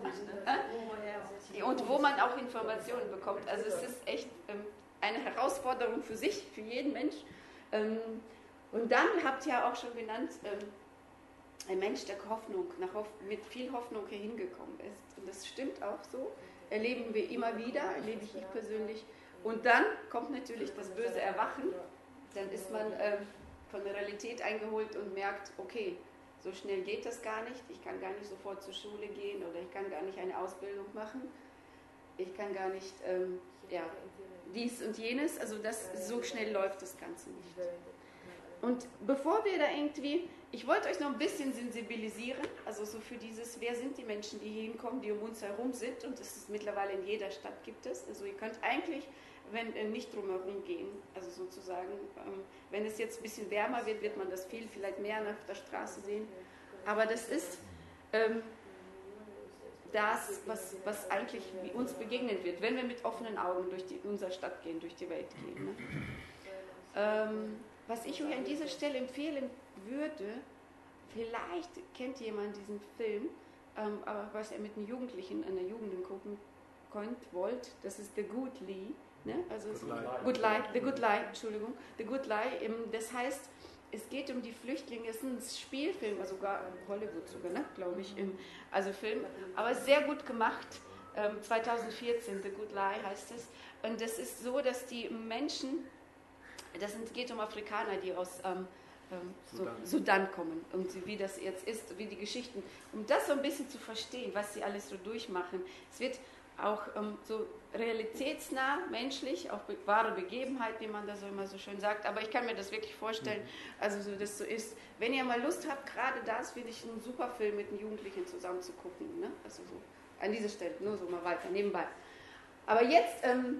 Und wo man auch Informationen bekommt. Also es ist echt ähm, eine Herausforderung für sich, für jeden Mensch. Ähm, und dann habt ihr ja auch schon genannt, ähm, ein Mensch, der Hoffnung, nach Hoff mit viel Hoffnung hier hingekommen ist. Und das stimmt auch so. Erleben wir immer wieder, erlebe ich, ich persönlich. Und dann kommt natürlich das böse Erwachen. Dann ist man ähm, von der Realität eingeholt und merkt, okay, so schnell geht das gar nicht, ich kann gar nicht sofort zur Schule gehen oder ich kann gar nicht eine Ausbildung machen, ich kann gar nicht, ähm, ja, dies und jenes, also das, so schnell läuft das Ganze nicht. Und bevor wir da irgendwie, ich wollte euch noch ein bisschen sensibilisieren, also so für dieses, wer sind die Menschen, die hier hinkommen, die um uns herum sind, und das ist mittlerweile in jeder Stadt gibt es, also ihr könnt eigentlich, wenn äh, nicht drumherum gehen, also sozusagen, ähm, wenn es jetzt ein bisschen wärmer wird, wird man das viel, vielleicht mehr auf der Straße sehen, aber das ist ähm, das, was, was eigentlich uns begegnen wird, wenn wir mit offenen Augen durch die, unsere Stadt gehen, durch die Welt gehen. Ne? Ähm, was ich euch an dieser Stelle empfehlen würde, vielleicht kennt jemand diesen Film, ähm, aber was er mit den Jugendlichen an der Jugend gucken könnt, wollt, das ist The Good Lie. Ne? Also Good Lie. Good Lie, The Good Lie, Entschuldigung, The Good Lie, das heißt, es geht um die Flüchtlinge, es ist ein Spielfilm, also sogar Hollywood sogar, ne, glaube ich, also Film, aber sehr gut gemacht, zwanzig vierzehn, The Good Lie heißt es, und das ist so, dass die Menschen, das geht um Afrikaner, die aus ähm, so Sudan. Sudan kommen und wie das jetzt ist, wie die Geschichten, um das so ein bisschen zu verstehen, was sie alles so durchmachen. Es wird auch ähm, so realitätsnah, menschlich, auch be wahre Begebenheit, wie man das so immer so schön sagt, aber ich kann mir das wirklich vorstellen, also so das so ist. Wenn ihr mal Lust habt, gerade das finde ich ein super Film mit den Jugendlichen zusammen zu gucken, ne? Also so an dieser Stelle, nur so mal weiter, nebenbei. Aber jetzt, ähm,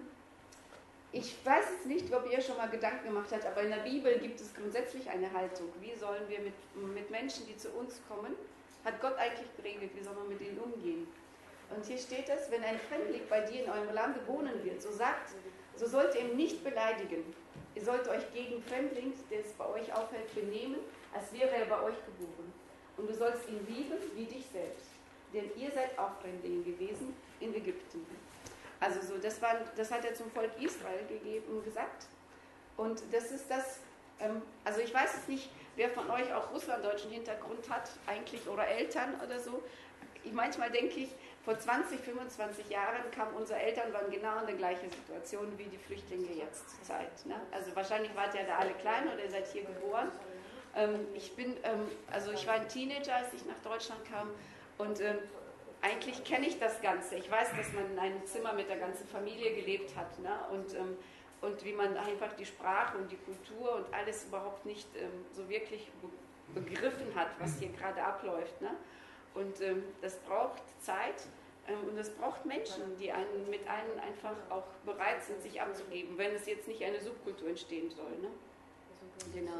ich weiß jetzt nicht, ob ihr schon mal Gedanken gemacht habt, aber in der Bibel gibt es grundsätzlich eine Haltung. Wie sollen wir mit, mit Menschen, die zu uns kommen, hat Gott eigentlich geregelt, wie soll man mit ihnen umgehen? Und hier steht es, wenn ein Fremdling bei dir in eurem Lande wohnen wird, so sagt, so sollt ihr ihn nicht beleidigen. Ihr sollt euch gegen Fremdling, der es bei euch aufhält, benehmen, als wäre er bei euch geboren. Und du sollst ihn lieben wie dich selbst. Denn ihr seid auch Fremdlinge gewesen in Ägypten. Also so, das, war, das hat er zum Volk Israel gegeben und gesagt. Und das ist das, ähm, also ich weiß jetzt nicht, wer von euch auch russlanddeutschen Hintergrund hat, eigentlich, oder Eltern oder so. Ich, manchmal denke ich, vor zwanzig, fünfundzwanzig Jahren kamen unsere Eltern, waren genau in der gleichen Situation wie die Flüchtlinge jetzt zur Zeit. Ne? Also wahrscheinlich wart ihr da alle klein oder ihr seid hier geboren. Ähm, ich bin, ähm, also ich war ein Teenager, als ich nach Deutschland kam, und ähm, eigentlich kenne ich das Ganze. Ich weiß, dass man in einem Zimmer mit der ganzen Familie gelebt hat, ne? und, ähm, und wie man einfach die Sprache und die Kultur und alles überhaupt nicht ähm, so wirklich be begriffen hat, was hier gerade abläuft. Ne? Und ähm, das braucht Zeit ähm, und es braucht Menschen, die einen, mit einem einfach auch bereit sind, sich abzugeben, wenn es jetzt nicht eine Subkultur entstehen soll. Ne? Genau.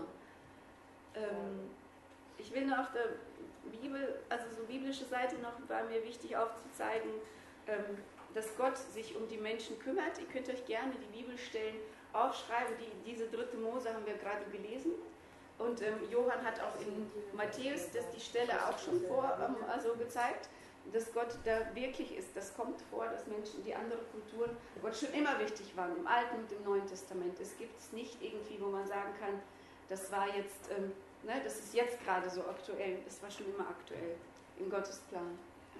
Ähm, ich will nur auf der Bibel, also so biblische Seite noch, war mir wichtig aufzuzeigen, ähm, dass Gott sich um die Menschen kümmert. Ihr könnt euch gerne die Bibelstellen aufschreiben, die, diese dritte Mose haben wir gerade gelesen. Und ähm, Johann hat auch in Matthäus das, die Stelle auch schon vor, ähm, also gezeigt. dass Gott da wirklich ist. Das kommt vor, dass Menschen, die andere Kulturen, Gott schon immer wichtig waren, im Alten und im Neuen Testament. Es gibt es nicht irgendwie, wo man sagen kann, das war jetzt, ähm, ne, das ist jetzt gerade so aktuell. Das war schon immer aktuell in Gottes Plan.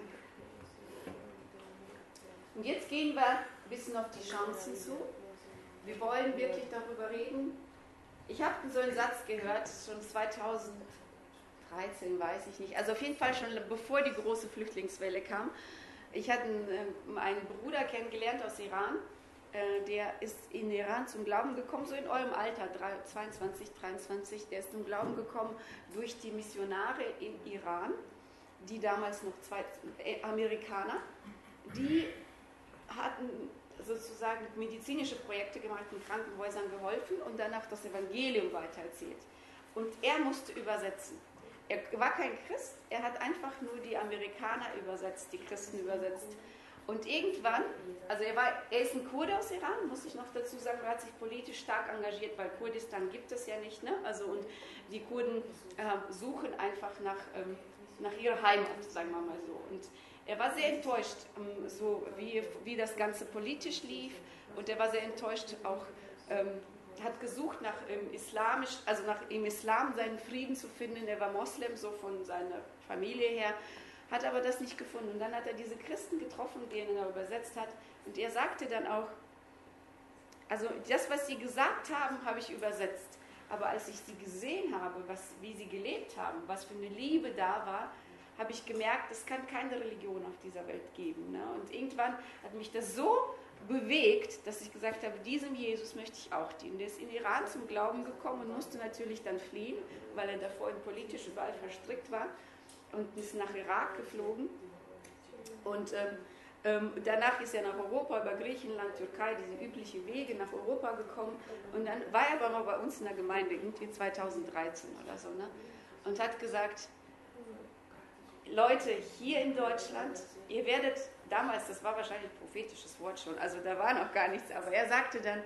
Und jetzt gehen wir ein bisschen auf die Chancen zu. Wir wollen wirklich darüber reden. Ich habe so einen Satz gehört, schon zweitausenddreizehn, weiß ich nicht. Also auf jeden Fall schon bevor die große Flüchtlingswelle kam. Ich hatte einen, einen Bruder kennengelernt aus Iran. Der ist in Iran zum Glauben gekommen, so in eurem Alter, zweiundzwanzig, dreiundzwanzig. Der ist zum Glauben gekommen durch die Missionare in Iran, die damals noch zwei äh, Amerikaner, die hatten sozusagen medizinische Projekte gemacht, in Krankenhäusern geholfen und danach das Evangelium weitererzählt. Und er musste übersetzen. Er war kein Christ, er hat einfach nur die Amerikaner übersetzt, die Christen übersetzt. Und irgendwann, also er, war, er ist ein Kurde aus Iran, muss ich noch dazu sagen, er hat sich politisch stark engagiert, weil Kurdistan gibt es ja nicht, ne? Also und die Kurden äh, suchen einfach nach, ähm, nach ihrer Heimat, sagen wir mal so. Und er war sehr enttäuscht, ähm, so wie, wie das Ganze politisch lief, und er war sehr enttäuscht auch, ähm, hat gesucht nach ähm, islamisch, also nach im Islam seinen Frieden zu finden. Er war Moslem, so von seiner Familie her, hat aber das nicht gefunden. Und dann hat er diese Christen getroffen, denen er übersetzt hat, und er sagte dann auch, also das, was sie gesagt haben, habe ich übersetzt, aber als ich sie gesehen habe, was, wie sie gelebt haben, was für eine Liebe da war, habe ich gemerkt, es kann keine Religion auf dieser Welt geben. Ne? Und irgendwann hat mich das so bewegt, dass ich gesagt habe, diesem Jesus möchte ich auch dienen. Der ist in Iran zum Glauben gekommen und musste natürlich dann fliehen, weil er davor in politische Wahl verstrickt war, und ist nach Irak geflogen. Und ähm, ähm, danach ist er nach Europa, über Griechenland, Türkei, diese üblichen Wege nach Europa gekommen. Und dann war er aber mal bei uns in der Gemeinde, irgendwie zweitausenddreizehn oder so, ne? Und hat gesagt, Leute, hier in Deutschland, ihr werdet damals, das war wahrscheinlich ein prophetisches Wort schon, also da war noch gar nichts, aber er sagte dann,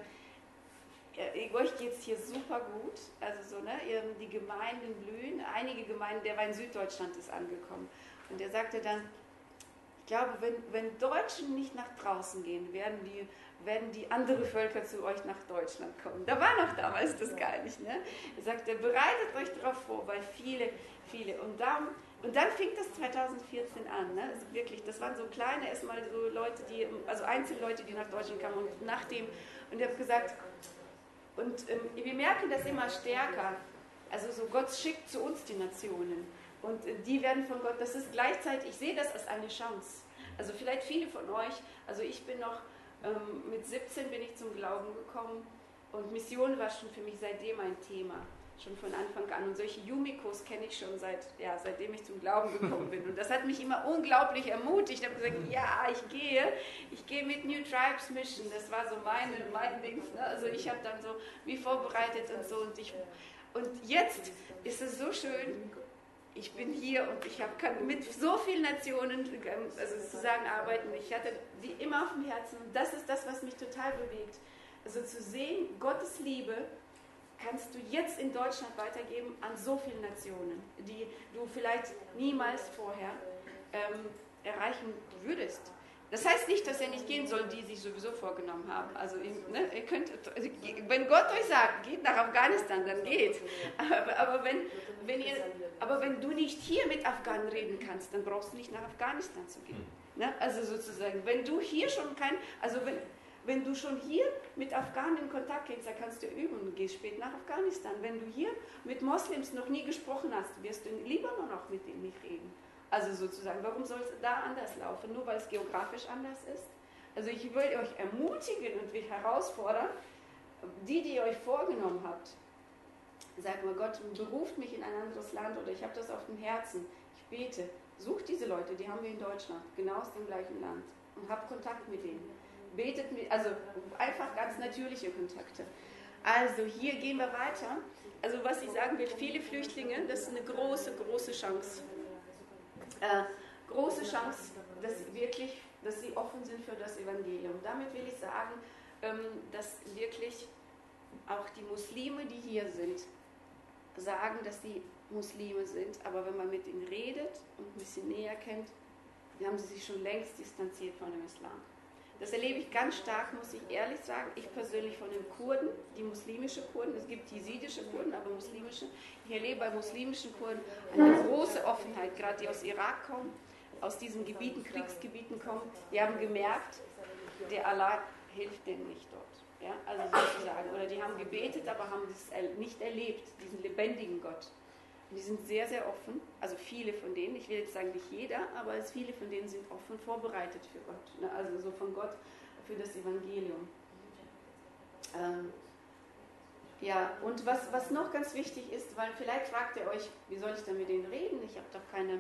ja, euch geht es hier super gut, also so, ne, die Gemeinden blühen, einige Gemeinden, der war in Süddeutschland, ist angekommen. Und er sagte dann, ich glaube, wenn, wenn Deutschen nicht nach draußen gehen, werden die, werden die andere Völker zu euch nach Deutschland kommen. Da war noch damals das gar nicht. Ne? Er sagte, bereitet euch darauf vor, weil viele, viele. Und dann, und dann fing das zweitausendvierzehn an. Ne? Also wirklich, das waren so kleine, erstmal so Leute, die, also Einzelleute, die nach Deutschland kamen. Und nachdem, und ich habe gesagt, und ähm, wir merken das immer stärker. Also so Gott schickt zu uns die Nationen. Und äh, die werden von Gott, das ist gleichzeitig, ich sehe das als eine Chance. Also vielleicht viele von euch, also ich bin noch, ähm, mit siebzehn bin ich zum Glauben gekommen, und Mission war schon für mich seitdem ein Thema, schon von Anfang an. Und solche Yumikos kenne ich schon seit, ja, seitdem ich zum Glauben gekommen bin. Und das hat mich immer unglaublich ermutigt. Ich habe gesagt, ja, ich gehe, ich gehe mit New Tribes Mission. Das war so meine, mein Ding. Ne? Also ich habe dann so wie vorbereitet und so. Und, ich, und jetzt ist es so schön, ich bin hier und ich hab, kann mit so vielen Nationen, also sozusagen arbeiten. Ich hatte die immer auf dem Herzen. Und das ist das, was mich total bewegt. Also zu sehen, Gottes Liebe kannst du jetzt in Deutschland weitergeben an so viele Nationen, die du vielleicht niemals vorher ähm, erreichen würdest. Das heißt nicht, dass er nicht gehen soll, die sich sowieso vorgenommen haben. Also, ne, ihr könnt, also, wenn Gott euch sagt, geht nach Afghanistan, dann geht. Aber, aber, wenn, wenn ihr, aber wenn du nicht hier mit Afghanen reden kannst, dann brauchst du nicht nach Afghanistan zu gehen. Ne? Also sozusagen, wenn du hier schon kein, also wenn, wenn du schon hier mit Afghanen in Kontakt gehst, dann kannst du üben und gehst später nach Afghanistan. Wenn du hier mit Moslems noch nie gesprochen hast, wirst du in Libanon auch mit denen nicht reden. Also sozusagen, warum soll es da anders laufen? Nur weil es geografisch anders ist? Also ich will euch ermutigen und mich herausfordern, die, die ihr euch vorgenommen habt, sagt mal, Gott beruft mich in ein anderes Land oder ich habe das auf dem Herzen, ich bete, sucht diese Leute, die haben wir in Deutschland, genau aus dem gleichen Land, und habt Kontakt mit denen. Betet mit, also einfach ganz natürliche Kontakte. Also hier gehen wir weiter. Also was ich sagen will, viele Flüchtlinge, das ist eine große, große Chance. Äh, große Chance, dass wirklich, dass sie offen sind für das Evangelium. Damit will ich sagen, ähm, dass wirklich auch die Muslime, die hier sind, sagen, dass sie Muslime sind, aber wenn man mit ihnen redet und ein bisschen näher kennt, die haben sie sich schon längst distanziert von dem Islam. Das erlebe ich ganz stark, muss ich ehrlich sagen. Ich persönlich von den Kurden, die muslimische Kurden, es gibt jesidische Kurden, aber muslimische. Ich erlebe bei muslimischen Kurden eine große Offenheit, gerade die aus Irak kommen, aus diesen Gebieten, Kriegsgebieten kommen. Die haben gemerkt, der Allah hilft denen nicht dort. Ja, also sozusagen. Oder die haben gebetet, aber haben das nicht erlebt, diesen lebendigen Gott. Und die sind sehr, sehr offen, also viele von denen, ich will jetzt sagen nicht jeder, aber es, viele von denen sind offen vorbereitet für Gott, ne? Also so von Gott für das Evangelium. Ähm, ja, und was, was noch ganz wichtig ist, weil vielleicht fragt ihr euch, wie soll ich denn mit denen reden? Ich habe doch keine,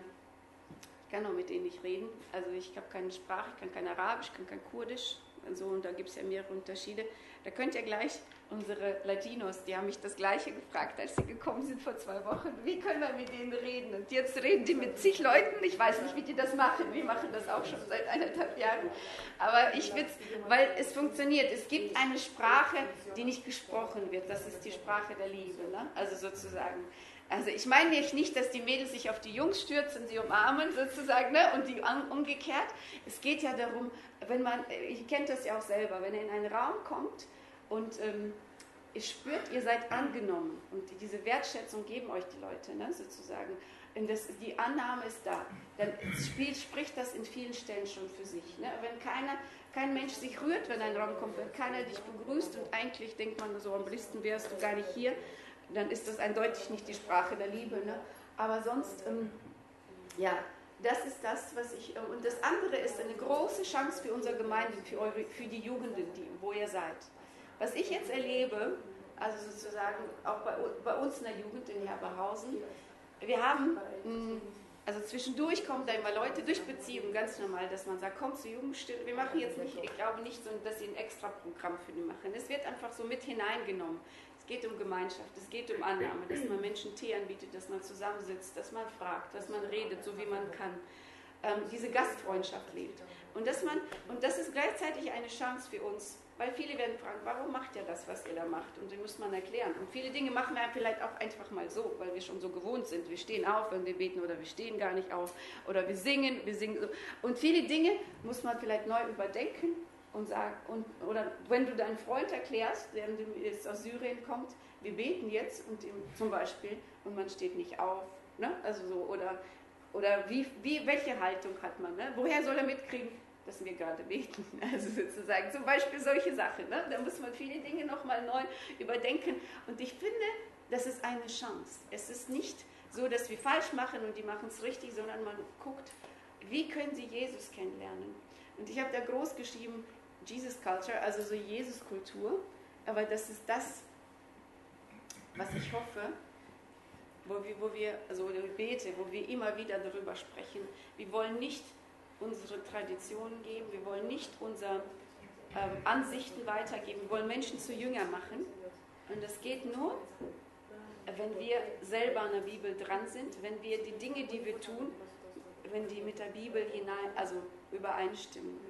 ich kann doch mit denen nicht reden, also ich habe keine Sprache, ich kann kein Arabisch, ich kann kein Kurdisch und so, und da gibt es ja mehrere Unterschiede. Da könnt ihr gleich, unsere Latinos, die haben mich das Gleiche gefragt, als sie gekommen sind vor zwei Wochen, wie können wir mit denen reden? Und jetzt reden die mit zig Leuten, ich weiß nicht, wie die das machen, wir machen das auch schon seit eineinhalb Jahren, aber ich will weil es funktioniert, es gibt eine Sprache, die nicht gesprochen wird, das ist die Sprache der Liebe, ne? Also sozusagen. Also ich meine nicht, dass die Mädels sich auf die Jungs stürzen, sie umarmen sozusagen, ne? Und die umgekehrt. Es geht ja darum, wenn man, ihr kennt das ja auch selber, wenn ihr in einen Raum kommt und ähm, ihr spürt, ihr seid angenommen und diese Wertschätzung geben euch die Leute, ne? Sozusagen. Und das, die Annahme ist da. Dann spielt, spricht das in vielen Stellen schon für sich. Ne? Wenn keiner, kein Mensch sich rührt, wenn ein Raum kommt, wenn keiner dich begrüßt und eigentlich denkt man so, am liebsten wärst du gar nicht hier, dann ist das eindeutig nicht die Sprache der Liebe. Ne? Aber sonst, ähm, ja, das ist das, was ich, äh, und das andere ist eine große Chance für unsere Gemeinde, für, eure, für die Jugenden, die, wo ihr seid. Was ich jetzt erlebe, also sozusagen auch bei, bei uns in der Jugend in Herberhausen, wir haben, mh, also zwischendurch kommen da immer Leute durch Beziehungen, ganz normal, dass man sagt, komm zur Jugendstunde, wir machen jetzt nicht, ich glaube nicht, so, dass sie ein extra Programm für die machen. Es wird einfach so mit hineingenommen. Es geht um Gemeinschaft, es geht um Annahme, dass man Menschen Tee anbietet, dass man zusammensitzt, dass man fragt, dass man redet, so wie man kann. Ähm, diese Gastfreundschaft lebt. Und, dass man, und das ist gleichzeitig eine Chance für uns, weil viele werden fragen, warum macht ihr das, was ihr da macht? Und das muss man erklären. Und viele Dinge machen wir vielleicht auch einfach mal so, weil wir schon so gewohnt sind. Wir stehen auf, wenn wir beten, oder wir stehen gar nicht auf, oder wir singen, wir singen so. Und viele Dinge muss man vielleicht neu überdenken und sagen, und, oder wenn du deinen Freund erklärst, der jetzt aus Syrien kommt, wir beten jetzt und ihm, zum Beispiel, und man steht nicht auf, ne? Also so, oder, oder wie, wie, welche Haltung hat man, ne? Woher soll er mitkriegen, dass wir gerade beten, also sozusagen, zum Beispiel solche Sachen, ne? Da muss man viele Dinge nochmal neu überdenken, und ich finde, das ist eine Chance. Es ist nicht so, dass wir falsch machen und die machen es richtig, sondern man guckt, wie können sie Jesus kennenlernen. Und ich habe da groß geschrieben, Jesus Culture, also so Jesus-Kultur, aber das ist das, was ich hoffe, wo wir, wo wir, also ich bete, wo wir immer wieder darüber sprechen. Wir wollen nicht unsere Traditionen geben, wir wollen nicht unsere ähm, Ansichten weitergeben, wir wollen Menschen zu Jünger machen. Und das geht nur, wenn wir selber an der Bibel dran sind, wenn wir die Dinge, die wir tun, wenn die mit der Bibel hinein, also übereinstimmen.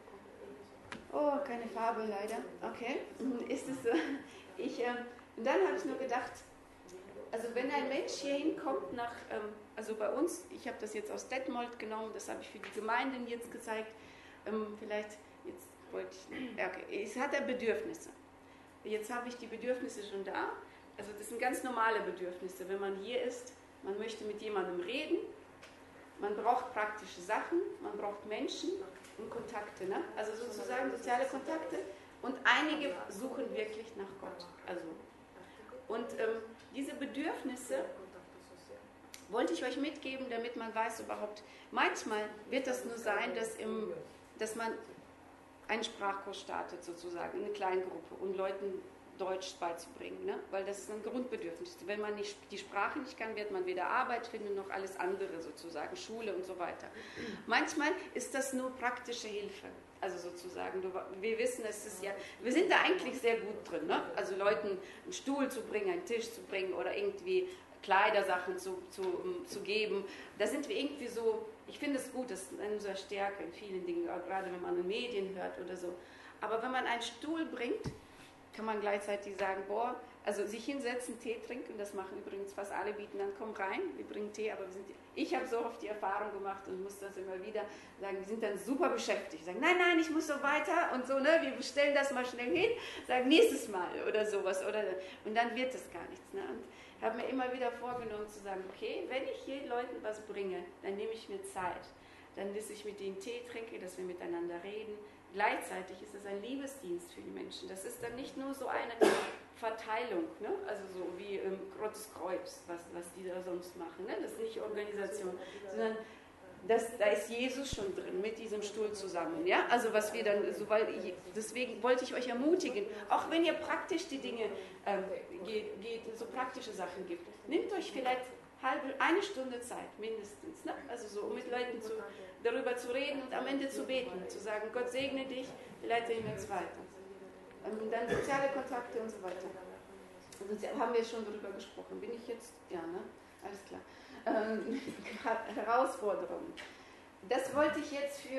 Oh, keine Farbe leider. Okay, ist es so? Ich, ähm, und dann habe ich nur gedacht, also wenn ein Mensch hier hinkommt nach, ähm, also bei uns, ich habe das jetzt aus Detmold genommen, das habe ich für die Gemeinden jetzt gezeigt, ähm, vielleicht, jetzt wollte ich, ja, okay, es hat er Bedürfnisse. Jetzt habe ich die Bedürfnisse schon da, also das sind ganz normale Bedürfnisse, wenn man hier ist, man möchte mit jemandem reden, man braucht praktische Sachen, man braucht Menschen und Kontakte, ne? Also sozusagen soziale Kontakte, und einige suchen wirklich nach Gott. Also, und ähm, diese Bedürfnisse wollte ich euch mitgeben, damit man weiß überhaupt, manchmal wird das nur sein, dass, im, dass man einen Sprachkurs startet sozusagen, eine Kleingruppe, und Leuten Deutsch beizubringen, ne? Weil das ist ein Grundbedürfnis. Wenn man nicht, die Sprache nicht kann, wird man weder Arbeit finden, noch alles andere sozusagen, Schule und so weiter. Manchmal ist das nur praktische Hilfe, also sozusagen, du, wir wissen, es ist ja, wir sind da eigentlich sehr gut drin, ne? Also Leuten einen Stuhl zu bringen, einen Tisch zu bringen oder irgendwie Kleidersachen zu, zu, um, zu geben, da sind wir irgendwie so, ich finde es gut, das ist unsere Stärke in vielen Dingen, auch gerade wenn man in Medien hört oder so. Aber wenn man einen Stuhl bringt, kann man gleichzeitig sagen, boah, Also sich hinsetzen, Tee trinken, das machen übrigens fast alle, bieten dann, komm rein, wir bringen Tee, aber wir sind, ich habe so oft die Erfahrung gemacht und muss das immer wieder sagen, wir sind dann super beschäftigt, sagen, nein, nein, ich muss so weiter und so, ne, wir bestellen das mal schnell hin, sagen nächstes Mal oder sowas, oder, und dann wird das gar nichts. Ne? Und habe mir immer wieder vorgenommen zu sagen, okay, wenn ich hier Leuten was bringe, dann nehme ich mir Zeit, dann dass ich mit denen Tee trinke, dass wir miteinander reden. Gleichzeitig ist es ein Liebesdienst für die Menschen. Das ist dann nicht nur so eine Verteilung, ne? Also so wie im Gottes Kreuz, was, was die da sonst machen. Ne? Das ist nicht Organisation, sondern das, da ist Jesus schon drin mit diesem Stuhl zusammen. Ja? Also was wir dann, so, weil ich, deswegen wollte ich euch ermutigen, auch wenn ihr praktisch die Dinge, ähm, geht, geht, so praktische Sachen gibt, nehmt euch vielleicht halbe, eine Stunde Zeit, mindestens. Ne? Also so, um mit Leuten zu, darüber zu reden und am Ende zu beten, zu sagen, Gott segne dich, leite ihn jetzt weiter. Und dann soziale Kontakte und so weiter. Also haben wir schon darüber gesprochen. Bin ich jetzt? Ja, ne? Alles klar. Ähm, Herausforderungen. Das wollte ich jetzt für,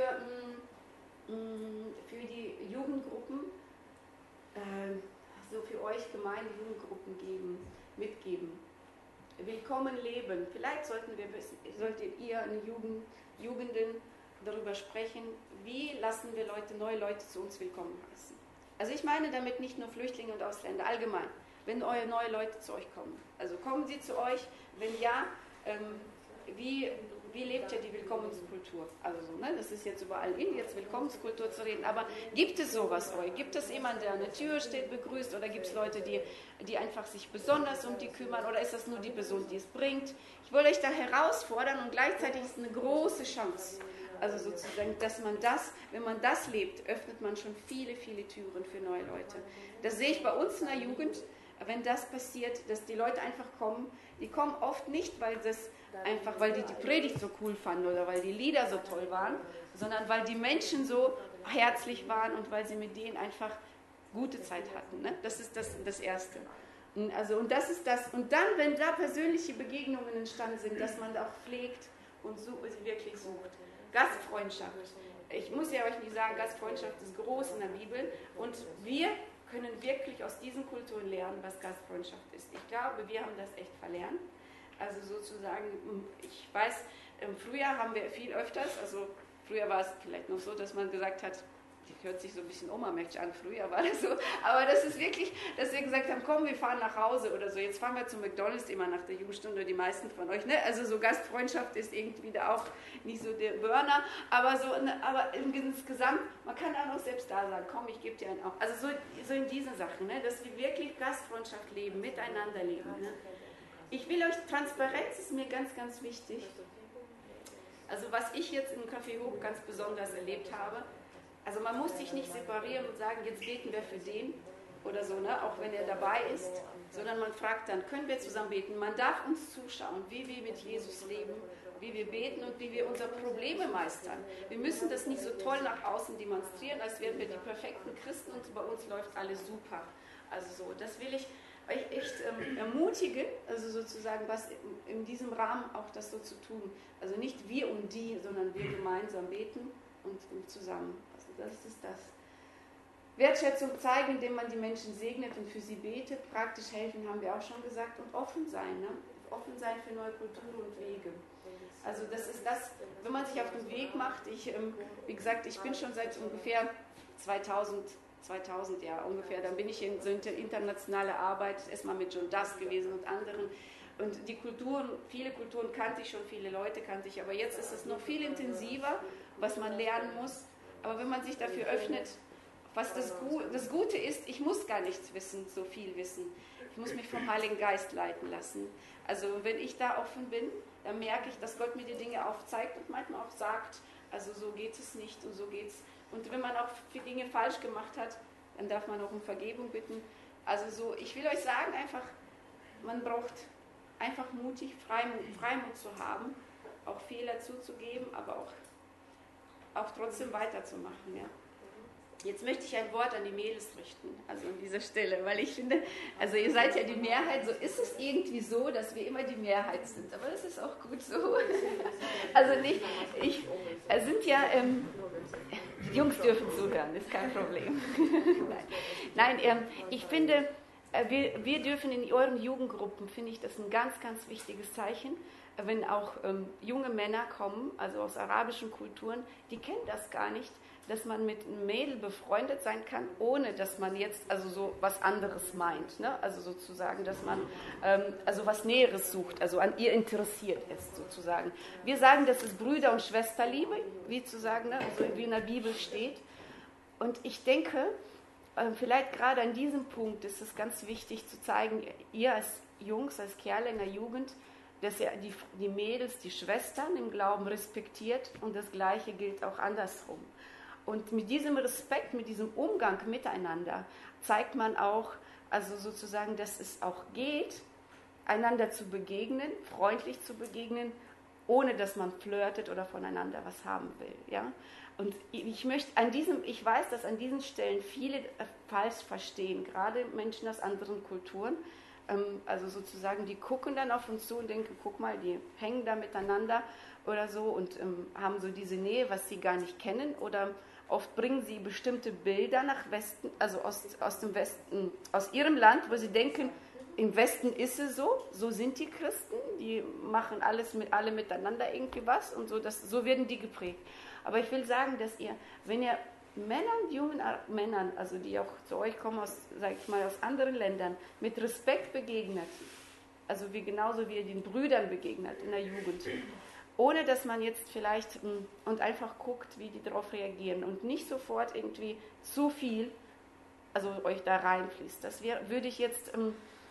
mh, für die Jugendgruppen, äh, so für euch gemeine Jugendgruppen geben, mitgeben. Willkommen leben. Vielleicht sollten wir, solltet ihr eine Jugend, Jugenden darüber sprechen, wie lassen wir Leute, neue Leute zu uns willkommen heißen. Also ich meine damit nicht nur Flüchtlinge und Ausländer, allgemein, wenn eure neue Leute zu euch kommen. Also kommen sie zu euch, wenn ja, ähm, wie, wie lebt ihr die Willkommenskultur? Also so, ne? Das ist jetzt überall in, jetzt Willkommenskultur zu reden, aber gibt es sowas euch? Gibt es jemanden, der an der Tür steht, begrüßt, oder gibt es Leute, die, die einfach sich besonders um die kümmern, oder ist das nur die Person, die es bringt? Ich wollte euch da herausfordern und gleichzeitig ist es eine große Chance. Also sozusagen, dass man das, wenn man das lebt, öffnet man schon viele, viele Türen für neue Leute. Das sehe ich bei uns in der Jugend, wenn das passiert, dass die Leute einfach kommen. Die kommen oft nicht, weil das einfach, weil die die Predigt so cool fanden oder weil die Lieder so toll waren, sondern weil die Menschen so herzlich waren und weil sie mit denen einfach gute Zeit hatten. Ne? Das ist das, das Erste. Also, und das ist das. Und dann, wenn da persönliche Begegnungen entstanden sind, dass man auch pflegt und so, wirklich sucht. Gastfreundschaft. Ich muss ja euch nicht sagen, Gastfreundschaft ist groß in der Bibel und wir können wirklich aus diesen Kulturen lernen, was Gastfreundschaft ist. Ich glaube, wir haben das echt verlernt. Also sozusagen, ich weiß, früher haben wir viel öfters, also früher war es vielleicht noch so, dass man gesagt hat, das hört sich so ein bisschen Oma-mächtig an, früher war das so, aber das ist wirklich, dass wir gesagt haben, komm, wir fahren nach Hause oder so, jetzt fahren wir zum McDonald's immer nach der Jugendstunde, die meisten von euch, ne? Also so Gastfreundschaft ist irgendwie da auch nicht so der Burner, aber so, aber insgesamt, man kann auch noch selbst da sagen, komm, ich gebe dir einen auch, also so, so in diesen Sachen, ne? Dass wir wirklich Gastfreundschaft leben, miteinander leben, ne? Ich will euch, Transparenz ist mir ganz, ganz wichtig, also was ich jetzt im Café Hope ganz besonders erlebt habe. Also man muss sich nicht separieren und sagen, jetzt beten wir für den oder so, ne? Auch wenn er dabei ist, sondern man fragt dann, können wir zusammen beten? Man darf uns zuschauen, wie wir mit Jesus leben, wie wir beten und wie wir unsere Probleme meistern. Wir müssen das nicht so toll nach außen demonstrieren, als wären wir die perfekten Christen und bei uns läuft alles super. Also so, das will ich euch echt ähm, ermutigen, also sozusagen was in, in diesem Rahmen auch das so zu tun. Also nicht wir um die, sondern wir gemeinsam beten und, und zusammen. Das ist das. Wertschätzung zeigen, indem man die Menschen segnet und für sie betet. Praktisch helfen, haben wir auch schon gesagt. Und offen sein. Ne? Offen sein für neue Kulturen und Wege. Also das ist das, wenn man sich auf den Weg macht. Ich, ähm, wie gesagt, ich bin schon seit ungefähr zweitausend, zweitausend ja ungefähr, dann bin ich in so internationale Arbeit, erstmal mit John Duss gewesen und anderen. Und die Kulturen, viele Kulturen kannte ich schon, viele Leute kannte ich, aber jetzt ist es noch viel intensiver, was man lernen muss. Aber wenn man sich dafür öffnet, was das, Gu- das Gute ist, ich muss gar nichts wissen, so viel wissen. Ich muss mich vom Heiligen Geist leiten lassen. Also wenn ich da offen bin, dann merke ich, dass Gott mir die Dinge aufzeigt und manchmal auch sagt, also so geht es nicht und so geht's. Und wenn man auch viele Dinge falsch gemacht hat, dann darf man auch um Vergebung bitten. Also so, ich will euch sagen, einfach, man braucht einfach mutig, Freimut, Freimut zu haben, auch Fehler zuzugeben, aber auch auch trotzdem weiterzumachen. Ja. Jetzt möchte ich ein Wort an die Mädels richten, also an dieser Stelle, weil ich finde, also ihr seid ja die Mehrheit, so ist es irgendwie so, dass wir immer die Mehrheit sind, aber das ist auch gut so. Also nicht, ich, es sind ja, ähm, die Jungs dürfen zuhören, ist kein Problem. Nein, Nein ähm, ich finde, äh, wir, wir dürfen in euren Jugendgruppen, finde ich das ein ganz, ganz wichtiges Zeichen, wenn auch ähm, junge Männer kommen, also aus arabischen Kulturen, die kennen das gar nicht, dass man mit einem Mädel befreundet sein kann, ohne dass man jetzt also so was anderes meint. Ne? Also sozusagen, dass man ähm, also was Näheres sucht, also an ihr interessiert ist sozusagen. Wir sagen, das ist Brüder- und Schwesterliebe, wie zu sagen, ne? Also wie in der Bibel steht. Und ich denke, äh, vielleicht gerade an diesem Punkt ist es ganz wichtig zu zeigen, ihr als Jungs, als Kerle in der Jugend, dass ihr die, die Mädels, die Schwestern im Glauben respektiert und das Gleiche gilt auch andersrum. Und mit diesem Respekt, mit diesem Umgang miteinander zeigt man auch, also sozusagen, dass es auch geht, einander zu begegnen, freundlich zu begegnen, ohne dass man flirtet oder voneinander was haben will. Ja? Und ich möchte an diesem, ich weiß, dass an diesen Stellen viele falsch verstehen, gerade Menschen aus anderen Kulturen. Also sozusagen, die gucken dann auf uns zu und denken, guck mal, die hängen da miteinander oder so und ähm, haben so diese Nähe, was sie gar nicht kennen, oder oft bringen sie bestimmte Bilder nach Westen, also aus, aus dem Westen, aus ihrem Land, wo sie denken, im Westen ist es so, so sind die Christen, die machen alles mit alle miteinander irgendwie was und so, das, so werden die geprägt. Aber ich will sagen, dass ihr, wenn ihr Männern, jungen Männern, also die auch zu euch kommen, aus, sag ich mal, aus anderen Ländern, mit Respekt begegnet, also wie genauso wie ihr den Brüdern begegnet in der Jugend, ohne dass man jetzt vielleicht mh, und einfach guckt, wie die darauf reagieren und nicht sofort irgendwie zu viel, also euch da reinfließt. Das wär, würde ich jetzt, ähm,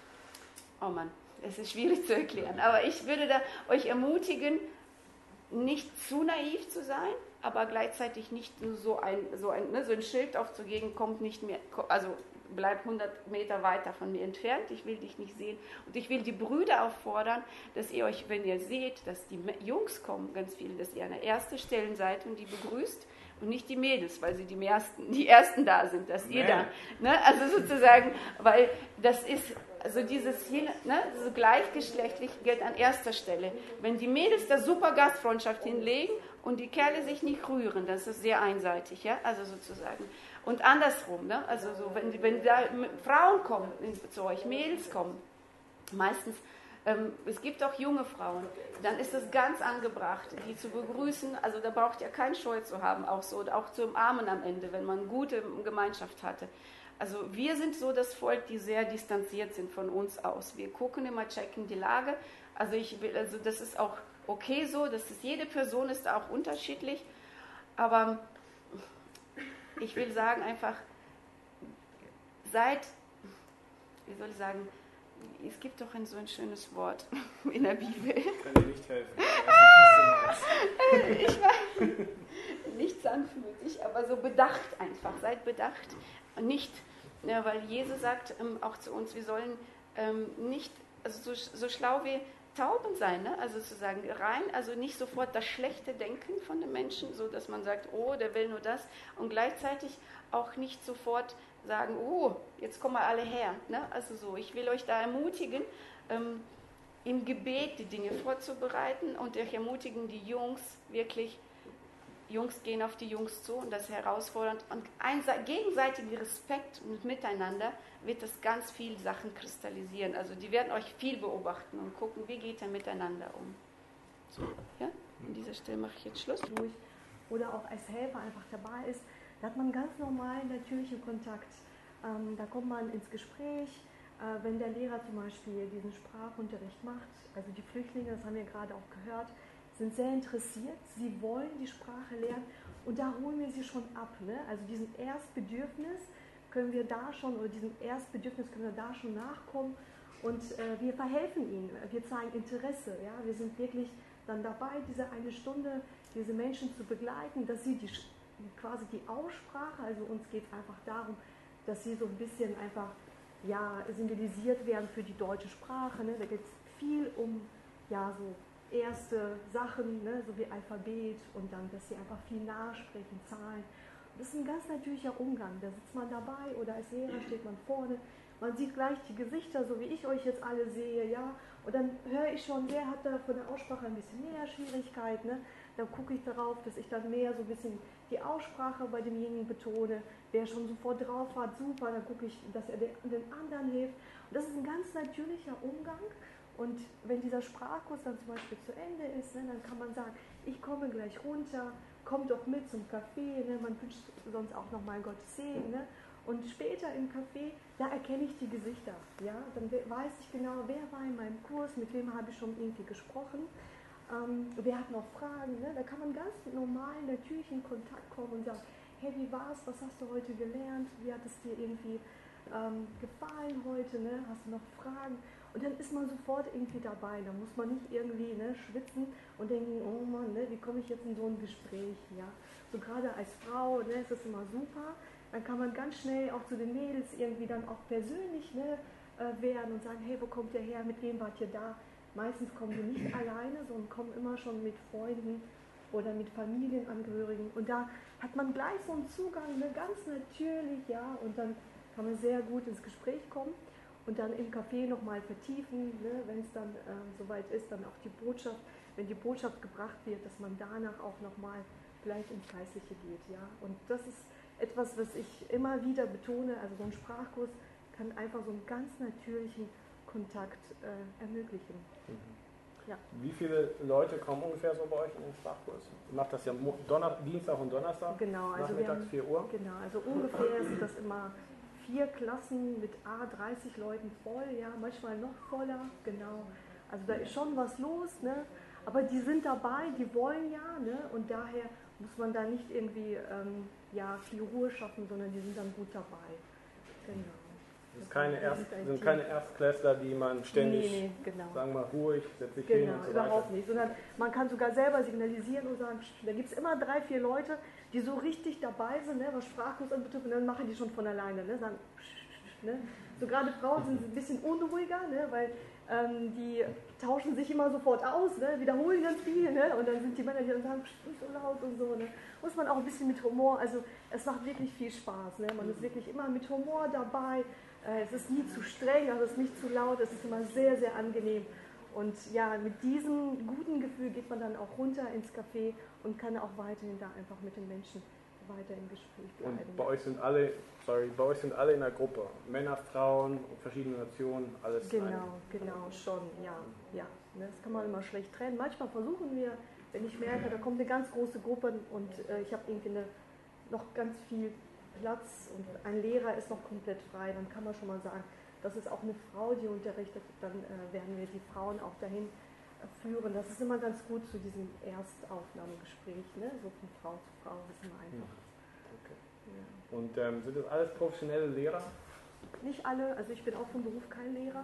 oh Mann, es ist schwierig zu erklären, aber ich würde da euch ermutigen, nicht zu naiv zu sein, aber gleichzeitig nicht so ein, so ein, ne, so ein Schild aufzugeben, kommt nicht mehr, also bleib hundert Meter weiter von mir entfernt, ich will dich nicht sehen. Und ich will die Brüder auffordern, dass ihr euch, wenn ihr seht, dass die Jungs kommen, ganz viele, dass ihr an der ersten Stelle seid und die begrüßt und nicht die Mädels, weil sie die ersten, die ersten da sind, dass ihr da, ne, also sozusagen, weil das ist, also dieses hier, ne, so gleichgeschlechtlich gilt an erster Stelle. Wenn die Mädels da super Gastfreundschaft hinlegen und die Kerle sich nicht rühren, das ist sehr einseitig, ja, also sozusagen. Und andersrum, ne, also so, wenn, wenn da Frauen kommen zu euch, Mädels kommen, meistens, ähm, es gibt auch junge Frauen, dann ist es ganz angebracht, die zu begrüßen, also da braucht ihr keinen Scheu zu haben, auch so, auch zu umarmen am Ende, wenn man gute Gemeinschaft hatte. Also wir sind so das Volk, die sehr distanziert sind von uns aus. Wir gucken immer, checken die Lage. Also ich will, also das ist auch okay so, das ist, jede Person ist auch unterschiedlich. Aber ich will sagen einfach, seid, wie soll ich sagen, es gibt doch ein so ein schönes Wort in der Bibel. Ich kann dir nicht helfen. Ich war nicht sanftmütig, aber so bedacht einfach. Seid bedacht. Und nicht, ja, weil Jesus sagt ähm, auch zu uns, wir sollen ähm, nicht also so, so schlau wie Tauben sein, ne? Also zu sagen, rein, also nicht sofort das schlechte Denken von den Menschen, so dass man sagt, oh, der will nur das, und gleichzeitig auch nicht sofort sagen, oh, jetzt kommen wir alle her, ne? Also so, ich will euch da ermutigen, ähm, im Gebet die Dinge vorzubereiten und euch ermutigen, die Jungs wirklich, Jungs gehen auf die Jungs zu und das ist herausfordernd, und ein gegenseitiger Respekt und Miteinander wird das ganz viele Sachen kristallisieren. Also die werden euch viel beobachten und gucken, wie geht er miteinander um. So, ja? An dieser Stelle mache ich jetzt Schluss. Oder auch als Helfer einfach dabei ist, da hat man ganz normal natürlichen Kontakt. Ähm, da kommt man ins Gespräch, äh, wenn der Lehrer zum Beispiel diesen Sprachunterricht macht, also die Flüchtlinge, das haben wir gerade auch gehört, sind sehr interessiert, sie wollen die Sprache lernen und da holen wir sie schon ab. Ne? Also diesem Erstbedürfnis können wir da schon, oder diesem Erstbedürfnis können wir da schon nachkommen und äh, wir verhelfen ihnen, wir zeigen Interesse. Ja? Wir sind wirklich dann dabei, diese eine Stunde, diese Menschen zu begleiten, dass sie die, quasi die Aussprache, also uns geht es einfach darum, dass sie so ein bisschen einfach ja, sensibilisiert werden für die deutsche Sprache. Ne? Da geht es viel um ja, so erste Sachen, ne, so wie Alphabet, und dann, dass sie einfach viel nachsprechen, Zahlen. Das ist ein ganz natürlicher Umgang. Da sitzt man dabei oder als Lehrer steht man vorne. Man sieht gleich die Gesichter, so wie ich euch jetzt alle sehe, ja. Und dann höre ich schon, wer hat da von der Aussprache ein bisschen mehr Schwierigkeit, ne? dann gucke ich darauf, dass ich dann mehr so ein bisschen die Aussprache bei demjenigen betone. Wer schon sofort drauf hat, super, dann gucke ich, dass er den, den anderen hilft. Und das ist ein ganz natürlicher Umgang. Und wenn dieser Sprachkurs dann zum Beispiel zu Ende ist, ne, dann kann man sagen, ich komme gleich runter, komm doch mit zum Café, ne, man wünscht sonst auch nochmal Gottes Segen. Ne, und später im Café, da erkenne ich die Gesichter. Ja, dann weiß ich genau, wer war in meinem Kurs, mit wem habe ich schon irgendwie gesprochen, ähm, wer hat noch Fragen. Ne, da kann man ganz normal natürlich in Kontakt kommen und sagen, hey, wie war's, was hast du heute gelernt, wie hat es dir irgendwie ähm, gefallen heute, ne, hast du noch Fragen? Und dann ist man sofort irgendwie dabei, da muss man nicht irgendwie ne, schwitzen und denken, oh Mann, ne, wie komme ich jetzt in so ein Gespräch, ja. So gerade als Frau ne, ist das immer super, dann kann man ganz schnell auch zu den Mädels irgendwie dann auch persönlich ne, äh, werden und sagen, hey, wo kommt ihr her, mit wem wart ihr da? Meistens kommen die nicht alleine, sondern kommen immer schon mit Freunden oder mit Familienangehörigen und da hat man gleich so einen Zugang, ne, ganz natürlich, ja, und dann kann man sehr gut ins Gespräch kommen. Und dann im Café nochmal vertiefen, ne, wenn es dann äh, soweit ist, dann auch die Botschaft, wenn die Botschaft gebracht wird, dass man danach auch nochmal vielleicht ins Geistliche geht. Ja? Und das ist etwas, was ich immer wieder betone, also so ein Sprachkurs kann einfach so einen ganz natürlichen Kontakt äh, ermöglichen. Mhm. Ja. Wie viele Leute kommen ungefähr so bei euch in den Sprachkurs? Ihr macht das ja Donner- Dienstag und Donnerstag, genau, also nachmittags haben, vier Uhr? Genau, also ungefähr sind das immer vier Klassen mit a dreißig Leuten voll, ja, manchmal noch voller, genau. Also da ist schon was los, ne? Aber die sind dabei, die wollen ja, ne? Und daher muss man da nicht irgendwie ähm, ja, viel Ruhe schaffen, sondern die sind dann gut dabei. Genau. Das ist keine Erst, sind keine Erstklässler, die man ständig, nee, nee, genau. sagen wir mal, ruhig, setz dich genau, hin und so überhaupt weiter. nicht, sondern man kann sogar selber signalisieren und sagen, da gibt es immer drei, vier Leute, die so richtig dabei sind, ne, was Sprachkurs anbetrifft, und dann machen die schon von alleine, ne, sagen, ne. So gerade Frauen sind ein bisschen unruhiger, ne, weil ähm, die tauschen sich immer sofort aus, ne, wiederholen ganz viel, ne, und dann sind die Männer, die dann sagen, nicht so laut und so, ne. Muss man auch ein bisschen mit Humor, also es macht wirklich viel Spaß, ne, man ist wirklich immer mit Humor dabei. Es ist nie zu streng, also es ist nicht zu laut, es ist immer sehr, sehr angenehm. Und ja, mit diesem guten Gefühl geht man dann auch runter ins Café und kann auch weiterhin da einfach mit den Menschen weiter im Gespräch bleiben. Und bei euch sind alle, sorry, bei euch sind alle in der Gruppe, Männer, Frauen, verschiedene Nationen, alles. Genau, genau, schon, ja, ja. Das kann man immer schlecht trennen. Manchmal versuchen wir, wenn ich merke, da kommt eine ganz große Gruppe und äh, ich habe irgendwie eine, noch ganz viel Platz und ein Lehrer ist noch komplett frei, dann kann man schon mal sagen, das ist auch eine Frau, die unterrichtet, dann äh, werden wir die Frauen auch dahin äh, führen. Das ist immer ganz gut zu diesem Erstaufnahmegespräch, ne? So von Frau zu Frau, das ist immer einfach. Okay. Ja. Und ähm, sind das alles professionelle Lehrer? Nicht alle, also ich bin auch vom Beruf kein Lehrer.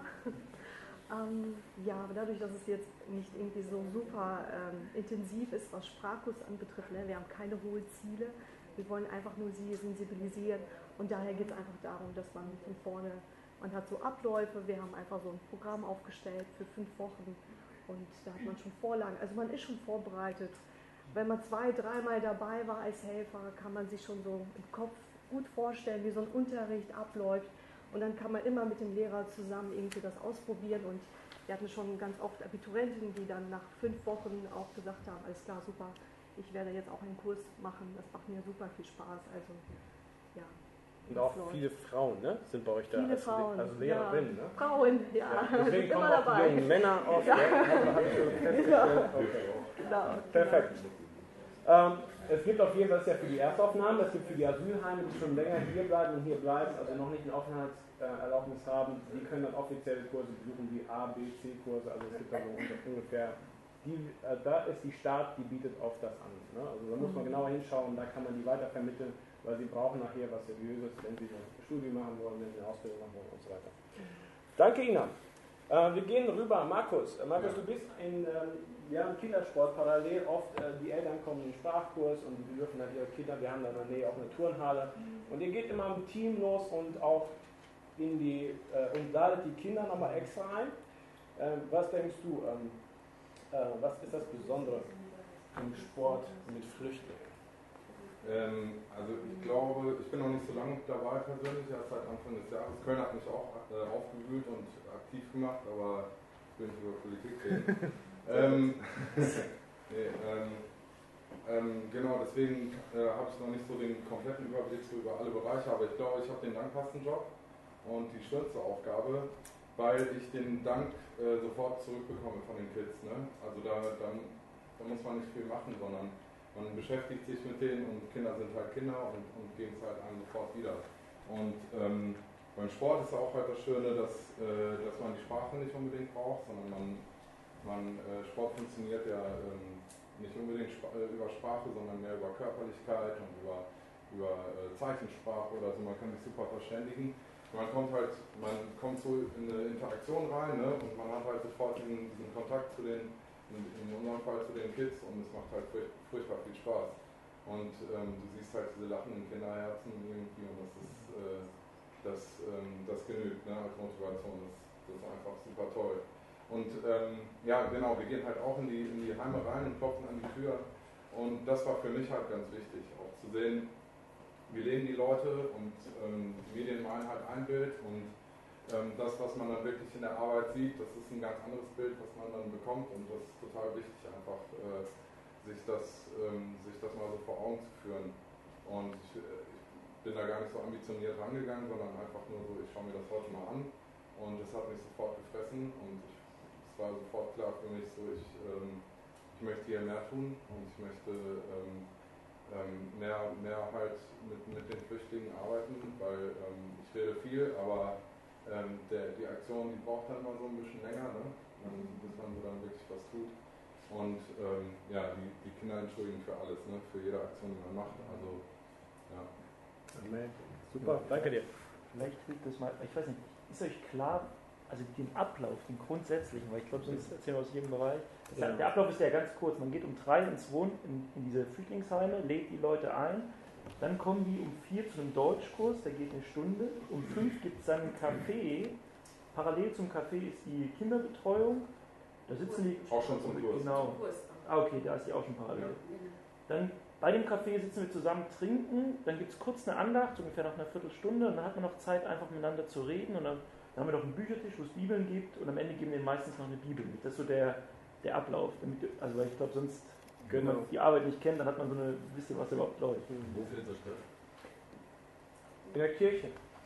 ähm, ja, aber dadurch, dass es jetzt nicht irgendwie so super ähm, intensiv ist, was Sprachkurs anbetrifft, ne? Wir haben keine hohen Ziele. Wir wollen einfach nur sie sensibilisieren und daher geht es einfach darum, dass man von vorne, man hat so Abläufe, wir haben einfach so ein Programm aufgestellt für fünf Wochen und da hat man schon Vorlagen, also man ist schon vorbereitet. Wenn man zwei, dreimal dabei war als Helfer, kann man sich schon so im Kopf gut vorstellen, wie so ein Unterricht abläuft und dann kann man immer mit dem Lehrer zusammen irgendwie das ausprobieren und wir hatten schon ganz oft Abiturienten, die dann nach fünf Wochen auch gesagt haben, alles klar, super, ich werde jetzt auch einen Kurs machen, das macht mir super viel Spaß, also ja. Und auch läuft. Viele Frauen, ne, sind bei euch da viele als, Frauen, als Lehrerinnen, ja. ne? Frauen, ja, ja. Deswegen sind kommen immer auch dabei. Die jungen Männer oft, ja. ne? Habe, habe ich so festgestellt. Okay. Genau, Perfekt. Ähm, es gibt auf jeden Fall, das ist ja für die Erstaufnahme, es gibt für die Asylheime, die schon länger hier bleiben und hier bleiben, also noch nicht eine Aufenthaltserlaubnis haben, die können dann offizielle Kurse besuchen, wie A, B, C-Kurse, also es gibt da so ungefähr, die, äh, da ist die Staat, die bietet auf das an. Ne? Also da muss man genauer hinschauen, da kann man die weitervermitteln, weil sie brauchen nachher was Seriöses, wenn sie ein Studium machen wollen, wenn sie eine Ausbildung machen wollen und so weiter. Danke, Ina. Äh, wir gehen rüber, Markus. Äh, Markus, du bist in, ähm, wir haben Kindersport parallel, oft äh, die Eltern kommen in den Sprachkurs und die dürfen halt ihre Kinder, wir haben da in der Nähe auch eine Turnhalle und ihr geht immer im Team los und auch in die, äh, und ladet die Kinder nochmal extra ein. Ähm, was denkst du, ähm, äh, was ist das Besondere im Sport mit Flüchtlingen? Ähm, also ich glaube, ich bin noch nicht so lange dabei persönlich, erst seit Anfang des Jahres. Köln hat mich auch äh, aufgewühlt und aktiv gemacht, aber ich will nicht über Politik reden. ähm, nee, ähm, Ähm, genau, deswegen äh, habe ich noch nicht so den kompletten Überblick so über alle Bereiche, aber ich glaube, ich habe den dankbarsten Job und die schönste Aufgabe, weil ich den Dank äh, sofort zurückbekomme von den Kids. Ne? Also da, da, da muss man nicht viel machen, sondern man beschäftigt sich mit denen und Kinder sind halt Kinder und, und geben es halt einem sofort wieder. Und ähm, beim Sport ist auch halt das Schöne, dass, äh, dass man die Sprache nicht unbedingt braucht, sondern man, man äh, Sport funktioniert ja ähm, nicht unbedingt sp- äh, über Sprache, sondern mehr über Körperlichkeit und über, über äh, Zeichensprache oder so. Man kann sich super verständigen. Man kommt halt, man kommt so in eine Interaktion rein, ne? Und man hat halt sofort diesen, diesen Kontakt zu den, in, in unserem Fall zu den Kids und es macht halt furch- furchtbar viel Spaß. Und ähm, du siehst halt diese lachenden Kinderherzen irgendwie und das ist, äh, das, ähm, das genügt, ne? Als Motivation. Das, das ist einfach super toll. Und ähm, ja, genau, wir gehen halt auch in die, in die Heime rein und klopfen an die Tür. Und das war für mich halt ganz wichtig, auch zu sehen, wir leben die Leute und ähm, die Medien malen halt ein Bild und ähm, das, was man dann wirklich in der Arbeit sieht, das ist ein ganz anderes Bild, was man dann bekommt und das ist total wichtig, einfach äh, sich, das, ähm, sich das mal so vor Augen zu führen. Und ich, ich bin da gar nicht so ambitioniert rangegangen, sondern einfach nur so, ich schaue mir das heute mal an und es hat mich sofort gefressen und ich, es war sofort klar für mich so, ich, ähm, ich möchte hier mehr tun und ich möchte ähm, ähm, mehr, mehr halt mit, mit den Flüchtlingen arbeiten, weil ähm, ich rede viel, aber ähm, der, die Aktion, die braucht dann immer so ein bisschen länger, ne? Bis man so dann wirklich was tut. Und ähm, ja, die, die Kinder entschuldigen für alles, ne? Für jede Aktion, die man macht. Also, ja. Amen. Super, danke dir. Vielleicht hilft das mal, ich weiß nicht, ist euch klar, also den Ablauf, den grundsätzlichen, weil ich glaube, sonst erzählen wir aus jedem Bereich. Das heißt, der Ablauf ist ja ganz kurz, man geht um drei ins Wohn, in, in diese Flüchtlingsheime, lädt die Leute ein, dann kommen die um vier zu einem Deutschkurs, der geht eine Stunde, um fünf gibt es dann ein Café, parallel zum Café ist die Kinderbetreuung, da sitzen die... Auch schon zum Kurs. Genau. Ah, okay, da ist die auch schon parallel. Dann bei dem Café sitzen wir zusammen, trinken, dann gibt es kurz eine Andacht, so ungefähr nach einer Viertelstunde, und dann hat man noch Zeit, einfach miteinander zu reden, und dann, dann haben wir noch einen Büchertisch, wo es Bibeln gibt, und am Ende geben wir denen meistens noch eine Bibel mit. Das ist so der, der Ablauf. Damit, also weil ich glaube, sonst, wenn man die Arbeit nicht kennt, dann hat man so eine, wisst ihr, was da überhaupt läuft. Wo findet das statt? In der Kirche.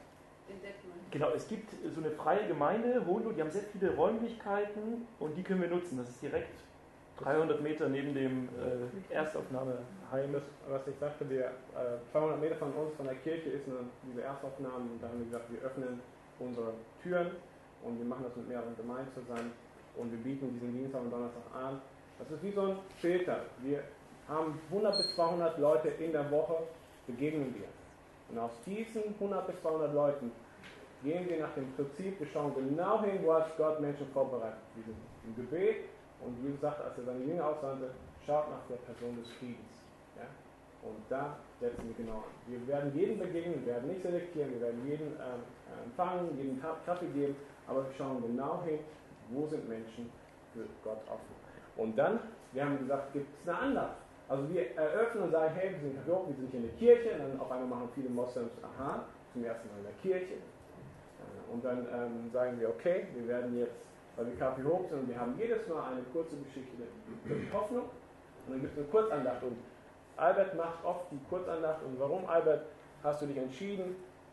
Genau, es gibt so eine freie Gemeinde, Hohenlohe, die haben sehr viele Räumlichkeiten, und die können wir nutzen. Das ist direkt dreihundert Meter neben dem äh, Erstaufnahmeheim. Das, was ich sagte, wir, äh, zweihundert Meter von uns, von der Kirche, ist eine, diese Erstaufnahme, und da haben wir gesagt, wir öffnen unsere Türen und wir machen das mit mehreren Gemeinden zusammen und wir bieten diesen Dienstag und Donnerstag an. Das ist wie so ein Filter. Wir haben hundert bis zweihundert Leute in der Woche, begegnen wir. Und aus diesen hundert bis zweihundert Leuten gehen wir nach dem Prinzip, wir schauen genau hin, wo hat Gott Menschen vorbereitet. Wir sind im Gebet. Und Jesus sagt, als er seine Jünger aussandte, schaut nach der Person des Friedens. Ja? Und da setzen wir genau an. Wir werden jedem begegnen, wir werden nicht selektieren, wir werden jeden ähm, empfangen, jeden Kaffee geben, aber wir schauen genau hin, wo sind Menschen für Gott offen. Und dann, wir haben gesagt, gibt es eine Andacht. Also wir eröffnen und sagen, hey, wir sind Katholiken, wir sind hier in der Kirche, und dann auf einmal machen viele Moslems, aha, zum ersten Mal in der Kirche. Und dann ähm, sagen wir, okay, wir werden jetzt, weil wir K P Hope sind, und wir haben jedes Mal eine kurze Geschichte mit Hoffnung, und dann gibt es eine Kurzandacht, und Albert macht oft die Kurzandacht. Und warum, Albert, hast du dich entschieden,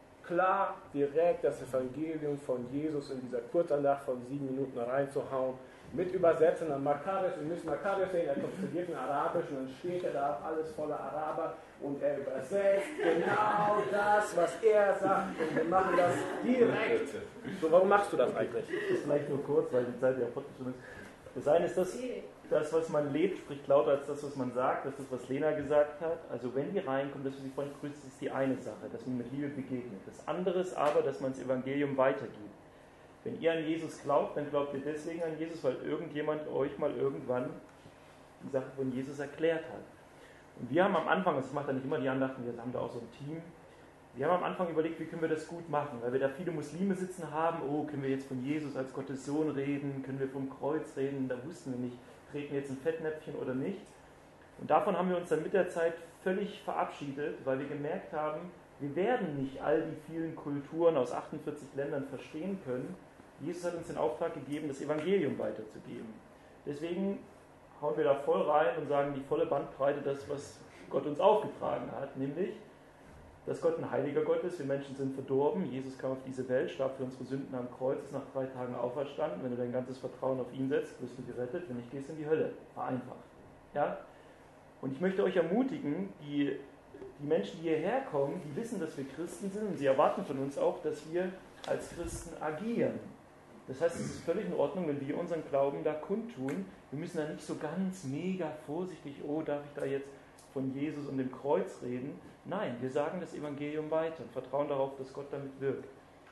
klar direkt das Evangelium von Jesus in dieser Kurzandacht von sieben Minuten reinzuhauen, mit Übersetzen an Makarios? Wir müssen Makarios sehen, er studiert in Arabisch, und dann steht er da, alles voller Araber, und er übersetzt genau das, was er sagt, und wir machen das direkt. So, warum machst du das eigentlich? Das ist vielleicht nur kurz, weil die Zeit ja fortgeschritten ist. Das eine ist das, das, was man lebt, spricht lauter als das, was man sagt. Das ist das, was Lena gesagt hat. Also wenn die reinkommen, dass wir sie freundlich grüßen, ist die eine Sache, dass man mit Liebe begegnet. Das andere ist aber, dass man das Evangelium weitergibt. Wenn ihr an Jesus glaubt, dann glaubt ihr deswegen an Jesus, weil irgendjemand euch mal irgendwann die Sache von Jesus erklärt hat. Und wir haben am Anfang, also ich mache da nicht immer die Andachten, wir haben da auch so ein Team, wir haben am Anfang überlegt, wie können wir das gut machen, weil wir da viele Muslime sitzen haben, oh, können wir jetzt von Jesus als Gottes Sohn reden, können wir vom Kreuz reden, da wussten wir nicht, treten wir jetzt ein Fettnäpfchen oder nicht. Und davon haben wir uns dann mit der Zeit völlig verabschiedet, weil wir gemerkt haben, wir werden nicht all die vielen Kulturen aus achtundvierzig Ländern verstehen können. Jesus hat uns den Auftrag gegeben, das Evangelium weiterzugeben. Deswegen hauen wir da voll rein und sagen die volle Bandbreite, das, was Gott uns aufgetragen hat, nämlich, dass Gott ein heiliger Gott ist, wir Menschen sind verdorben, Jesus kam auf diese Welt, starb für unsere Sünden am Kreuz, ist nach drei Tagen auferstanden, wenn du dein ganzes Vertrauen auf ihn setzt, wirst du gerettet, wenn nicht, gehst du in die Hölle. Vereinfacht. Ja? Und ich möchte euch ermutigen, die, die Menschen, die hierher kommen, die wissen, dass wir Christen sind und sie erwarten von uns auch, dass wir als Christen agieren. Das heißt, es ist völlig in Ordnung, wenn wir unseren Glauben da kundtun. Wir müssen da nicht so ganz mega vorsichtig, oh, darf ich da jetzt von Jesus und dem Kreuz reden? Nein, wir sagen das Evangelium weiter und vertrauen darauf, dass Gott damit wirkt.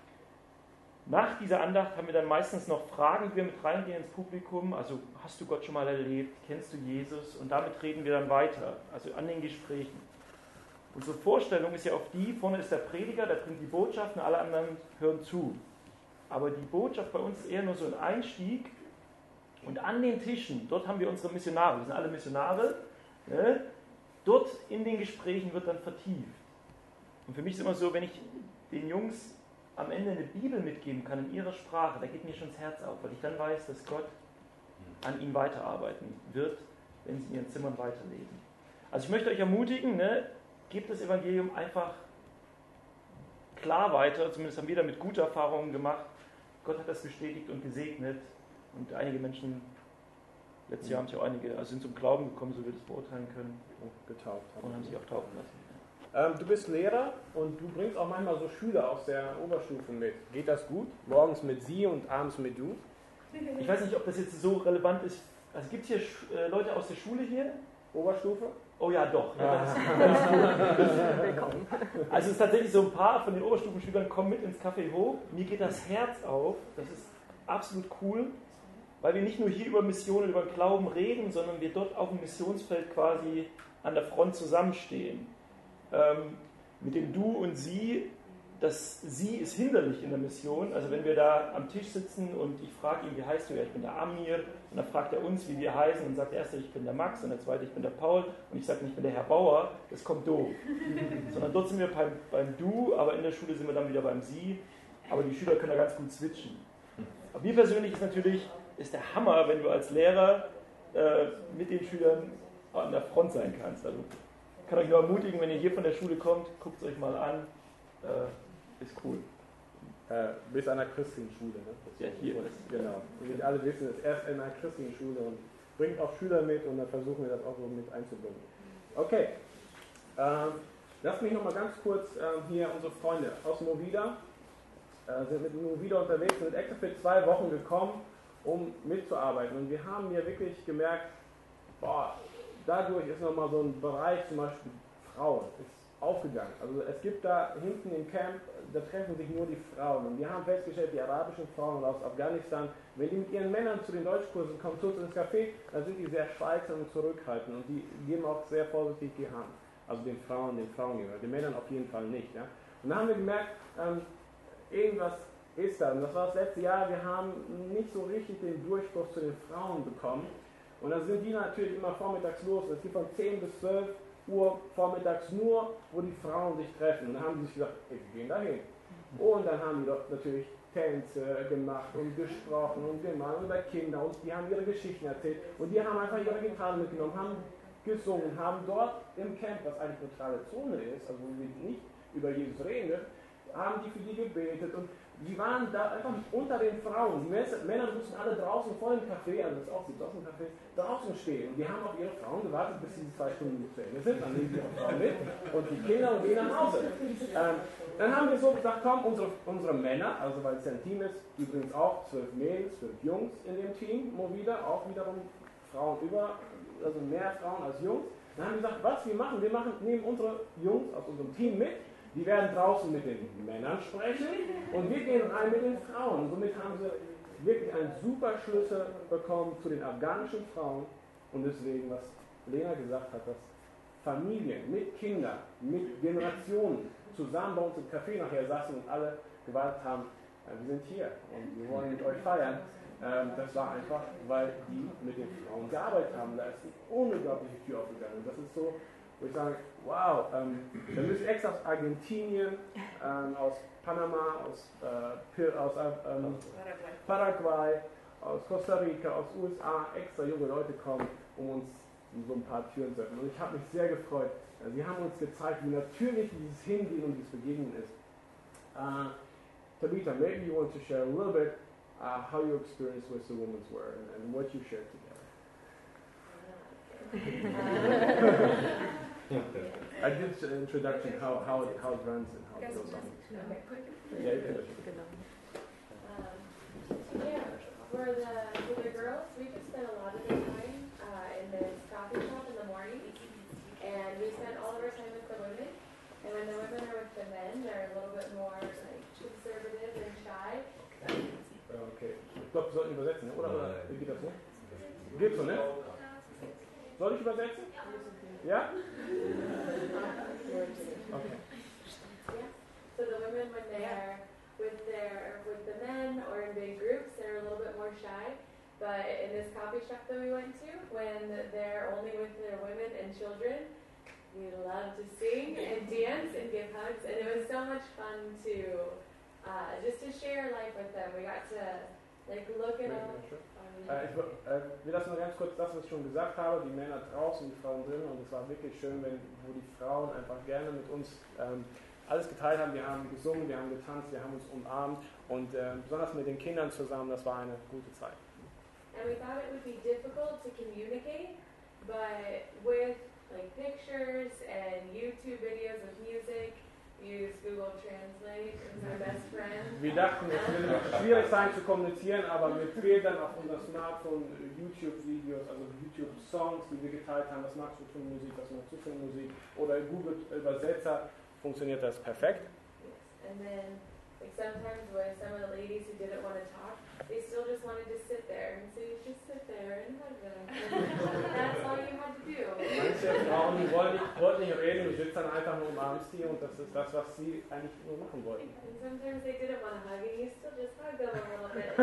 Nach dieser Andacht haben wir dann meistens noch Fragen, die wir mit reingehen ins Publikum. Also, hast du Gott schon mal erlebt? Kennst du Jesus? Und damit reden wir dann weiter, also an den Gesprächen. Unsere Vorstellung ist ja auch die, vorne ist der Prediger, der bringt die Botschaft und alle anderen hören zu. Aber die Botschaft bei uns ist eher nur so ein Einstieg. Und an den Tischen, dort haben wir unsere Missionare, wir sind alle Missionare, ne? Dort in den Gesprächen wird dann vertieft. Und für mich ist es immer so, wenn ich den Jungs am Ende eine Bibel mitgeben kann in ihrer Sprache, da geht mir schon das Herz auf, weil ich dann weiß, dass Gott an ihnen weiterarbeiten wird, wenn sie in ihren Zimmern weiterleben. Also ich möchte euch ermutigen, ne, gebt das Evangelium einfach klar weiter, zumindest haben wir damit gute Erfahrungen gemacht. Gott hat das bestätigt und gesegnet und einige Menschen, letztes Jahr haben sich auch einige, also sind zum Glauben gekommen, so wir das beurteilen können. Getauft haben. Und haben sich auch taufen lassen. Ähm, du bist Lehrer und du bringst auch manchmal so Schüler aus der Oberstufe mit. Geht das gut? Morgens mit sie und abends mit du? Ich weiß nicht, ob das jetzt so relevant ist. Also gibt es hier äh, Leute aus der Schule hier? Oberstufe? Oh ja, doch. Ja, das ist, das ist cool. Also es ist tatsächlich so, ein paar von den Oberstufenschülern kommen mit ins Café hoch. Mir geht das Herz auf. Das ist absolut cool, weil wir nicht nur hier über Missionen, über Glauben reden, sondern wir dort auf dem Missionsfeld quasi an der Front zusammenstehen. Ähm, mit dem Du und Sie, das Sie ist hinderlich in der Mission. Also wenn wir da am Tisch sitzen und ich frage ihn, wie heißt du? Ja, ich bin der Amir. Und dann fragt er uns, wie wir heißen und sagt der erste, ich bin der Max und der zweite, ich bin der Paul. Und ich sage nicht, ich bin der Herr Bauer. Das kommt doof. Sondern dort sind wir beim, beim Du, aber in der Schule sind wir dann wieder beim Sie. Aber die Schüler können da ganz gut switchen. Aber mir persönlich ist natürlich, ist der Hammer, wenn du als Lehrer äh, mit den Schülern an der Front sein kannst. Also ich kann euch nur ermutigen, wenn ihr hier von der Schule kommt, guckt es euch mal an. Äh, ist cool. Äh, bis an einer christlichen Schule. Ne? Ja, hier. Genau. Nicht alle wissen es erst in einer christlichen Schule und bringt auch Schüler mit und dann versuchen wir das auch so mit einzubinden. Okay. Ähm, lasst mich nochmal ganz kurz ähm, hier unsere Freunde aus Movida äh, sind mit Movida unterwegs, sind extra für zwei Wochen gekommen, um mitzuarbeiten. Und wir haben hier wirklich gemerkt, boah, dadurch ist nochmal so ein Bereich, zum Beispiel Frauen, ist aufgegangen. Also es gibt da hinten im Camp, da treffen sich nur die Frauen. Und wir haben festgestellt, die arabischen Frauen aus Afghanistan, wenn die mit ihren Männern zu den Deutschkursen kommen, zu uns ins Café, dann sind die sehr schweigsam und zurückhaltend. Und die geben auch sehr vorsichtig die Hand. Also den Frauen, den Frauen gegenüber. Den Männern auf jeden Fall nicht. Ja? Und dann haben wir gemerkt, ähm, irgendwas ist da. Und das war das letzte Jahr, wir haben nicht so richtig den Durchbruch zu den Frauen bekommen. Und dann sind die natürlich immer vormittags los. Es gibt von zehn bis zwölf Uhr vormittags nur, wo die Frauen sich treffen. Und dann haben die sich gesagt, ey, wir gehen da hin. Und dann haben die dort natürlich Tänze gemacht und gesprochen und gemacht über Kinder. Und die haben ihre Geschichten erzählt. Und die haben einfach ihre Gitarre mitgenommen, haben gesungen, haben dort im Camp, was eigentlich neutrale Zone ist, also wo wir nicht über Jesus reden, haben die für die gebetet. Und die waren da einfach unter den Frauen. Die Männer mussten alle draußen vor dem Café, also das ist auch die Café, draußen stehen. Und die haben auf ihre Frauen gewartet, bis sie zwei Stunden zu Ende sind. Dann nehmen die ihre Frauen mit und die Kinder und gehen nach Hause. Ähm, dann haben wir so gesagt, komm, unsere, unsere Männer, also weil es ja ein Team ist, übrigens auch zwölf Mädels, zwölf Jungs in dem Team, wo wieder, auch wiederum Frauen über, also mehr Frauen als Jungs. Dann haben wir gesagt, was wir machen, wir machen, nehmen unsere Jungs aus unserem Team mit. Die werden draußen mit den Männern sprechen und wir gehen rein mit den Frauen. Und somit haben sie wirklich einen super Schlüssel bekommen zu den afghanischen Frauen. Und deswegen, was Lena gesagt hat, dass Familien mit Kindern, mit Generationen zusammen bei uns im Café nachher saßen und alle gewartet haben, äh, wir sind hier und wir wollen mit euch feiern. Ähm, das war einfach, weil die mit den Frauen gearbeitet haben. Da ist eine unglaubliche Tür aufgegangen. Und das ist so, wo ich sage, wow, ähm, da müssen extra aus Argentinien, ähm, aus Panama, aus, äh, aus äh, ähm, Paraguay, aus Costa Rica, aus U S A extra junge Leute kommen, um uns so ein paar Türen zu öffnen. Und ich habe mich sehr gefreut. Sie haben uns gezeigt, wie natürlich dieses Hingehen und dieses Begegnen ist. Uh, Tabitha, maybe you want to share a little bit uh, how your experience with the women's were and, and what you shared together. I did the introduction, how, how, it, how it runs and how it goes on. Yeah, you can do it. Um, yeah, for the, for the girls, we just spent a lot of the time uh, in this coffee shop in the morning, and we spent all of our time with the women. And when the women are with the men, they're a little bit more like conservative and shy. Okay, ich glaube, wir sollten übersetzen, ne? Oder, oder wie geht das, ne? Geht so, ne? Soll ich übersetzen? Ja? Okay. Yeah. So the women, when they are with their with the men or in big groups, they're a little bit more shy. But in this coffee shop that we went to, when they're only with their women and children, we love to sing and dance and give hugs, and it was so much fun to uh, just to share life with them. We got to like look at all. Äh, ich äh, will das nur ganz kurz, das was ich schon gesagt habe, die Männer draußen, die Frauen drin, und es war wirklich schön, wenn, wo die Frauen einfach gerne mit uns ähm, alles geteilt haben. Wir haben gesungen, wir haben getanzt, wir haben uns umarmt und äh, besonders mit den Kindern zusammen, das war eine gute Zeit. And we thought it would be difficult to communicate, but with like pictures and YouTube videos of music, use Google Translate as our best friend. Wir dachten, es würde schwierig sein zu kommunizieren, aber mit Bildern auf unser Smartphone, YouTube-Videos, also YouTube-Songs, die wir geteilt haben, was magst du für Musik, was magst du für Musik, oder Google Übersetzer, funktioniert das perfekt. Yes. And then, like sometimes with some of the ladies who didn't want to talk, they still just wanted to sit there, and so you just sit there and hug them. And that's all you had to do. Manche Frauen, die wollten nicht, wollten nicht reden, du sitzt dann einfach nur umarmst die, und das ist das, was sie eigentlich nur machen wollten. And sometimes they didn't want to hug, and you still just hug them a little bit.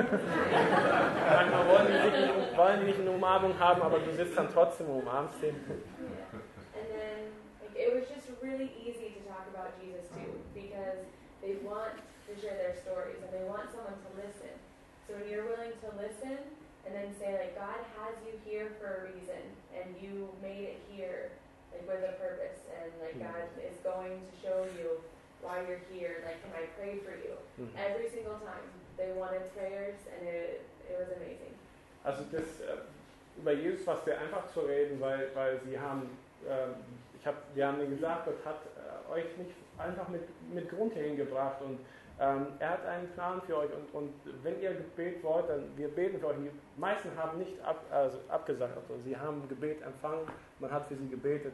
Manchmal wollen die, nicht, wollen die nicht eine Umarmung haben, aber du sitzt dann trotzdem und umarmst sie. Yeah. And then like, it was just really easy to talk about Jesus too, because they want to share their stories and they want someone to listen. So when you're willing to listen and then say like, God has you here for a reason and you made it here like with a purpose, and like God is going to show you why you're here, like can I pray for you? Mm-hmm. Every single time they wanted prayers, and it, it was amazing. Also das äh, über Jesus war es sehr einfach zu reden, weil, weil sie haben, äh, ich hab, wir haben ihnen gesagt, Gott hat äh, euch nicht einfach mit, mit Grund hierhin gebracht, und ähm, er hat einen Plan für euch, und, und wenn ihr Gebet wollt, dann wir beten für euch. Die meisten haben nicht ab, also abgesagt, also sie haben Gebet empfangen, man hat für sie gebetet.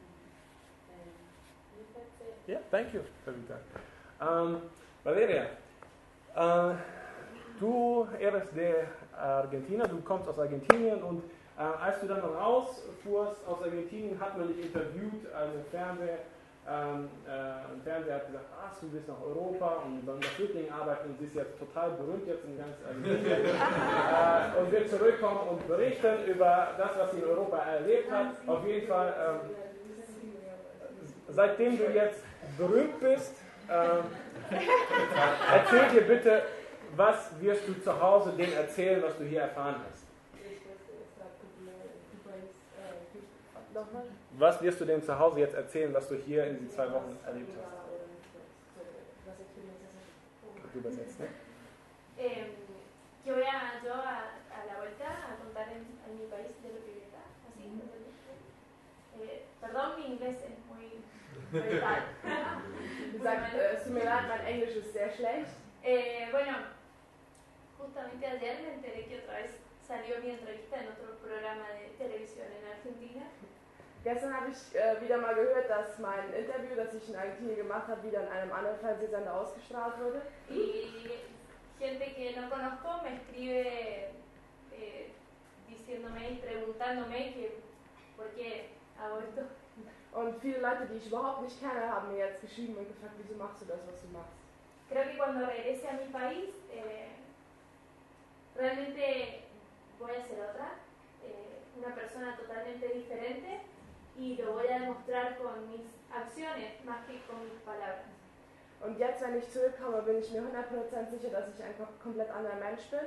Ja, yeah, thank you, Tabitha. Ähm, Valeria, äh, du eres de Argentina, du kommst aus Argentinien, und äh, als du dann rausfuhrst aus Argentinien, hat man dich interviewt, also Fernseher. Ähm, äh, ein Fernseher hat gesagt, ach, du bist nach Europa und bei der Flüchtlingen arbeiten, und sie ist jetzt total berühmt jetzt in ganz Argentinien äh, und wird zurückkommen und berichten über das, was sie in Europa erlebt hat. Auf jeden Fall, ähm, seitdem du jetzt berühmt bist, ähm, erzähl dir bitte, was wirst du zu Hause denen erzählen, was du hier erfahren hast? Was wirst du denn zu Hause jetzt erzählen, was du hier in den zwei Wochen erlebt hast? Du übersetzt, ne? Eh, yo voy a, yo a, a la vuelta a contar en, en mi país de lo que viví acá, así, eh, perdón, mi inglés es muy brutal. Sagt, äh, es tut mir leid, mein Englisch ist sehr schlecht. Eh, bueno, justamente ayer me enteré que otra vez salió mi entrevista en otro programa de televisión en Argentina. Gestern habe ich äh, wieder mal gehört, dass mein Interview, das ich in Argentinien gemacht habe, wieder in einem anderen Fernsehsender ausgestrahlt wurde. Y gente que no conozco me escribe eh, diciéndome y preguntándome que por qué hago esto. Und viele Leute, die ich überhaupt nicht kenne, haben mir jetzt geschrieben und gefragt, wieso machst du das, was du machst. Creo que cuando regrese a mi país, eh, realmente voy a ser otra, eh, una persona totalmente diferente. Y lo voy a demostrar con mis acciones más que con mis palabras. Und jetzt, wenn ich zurückkomme, bin ich mir hundert Prozent sicher, dass ich ein komplett anderer Mensch bin.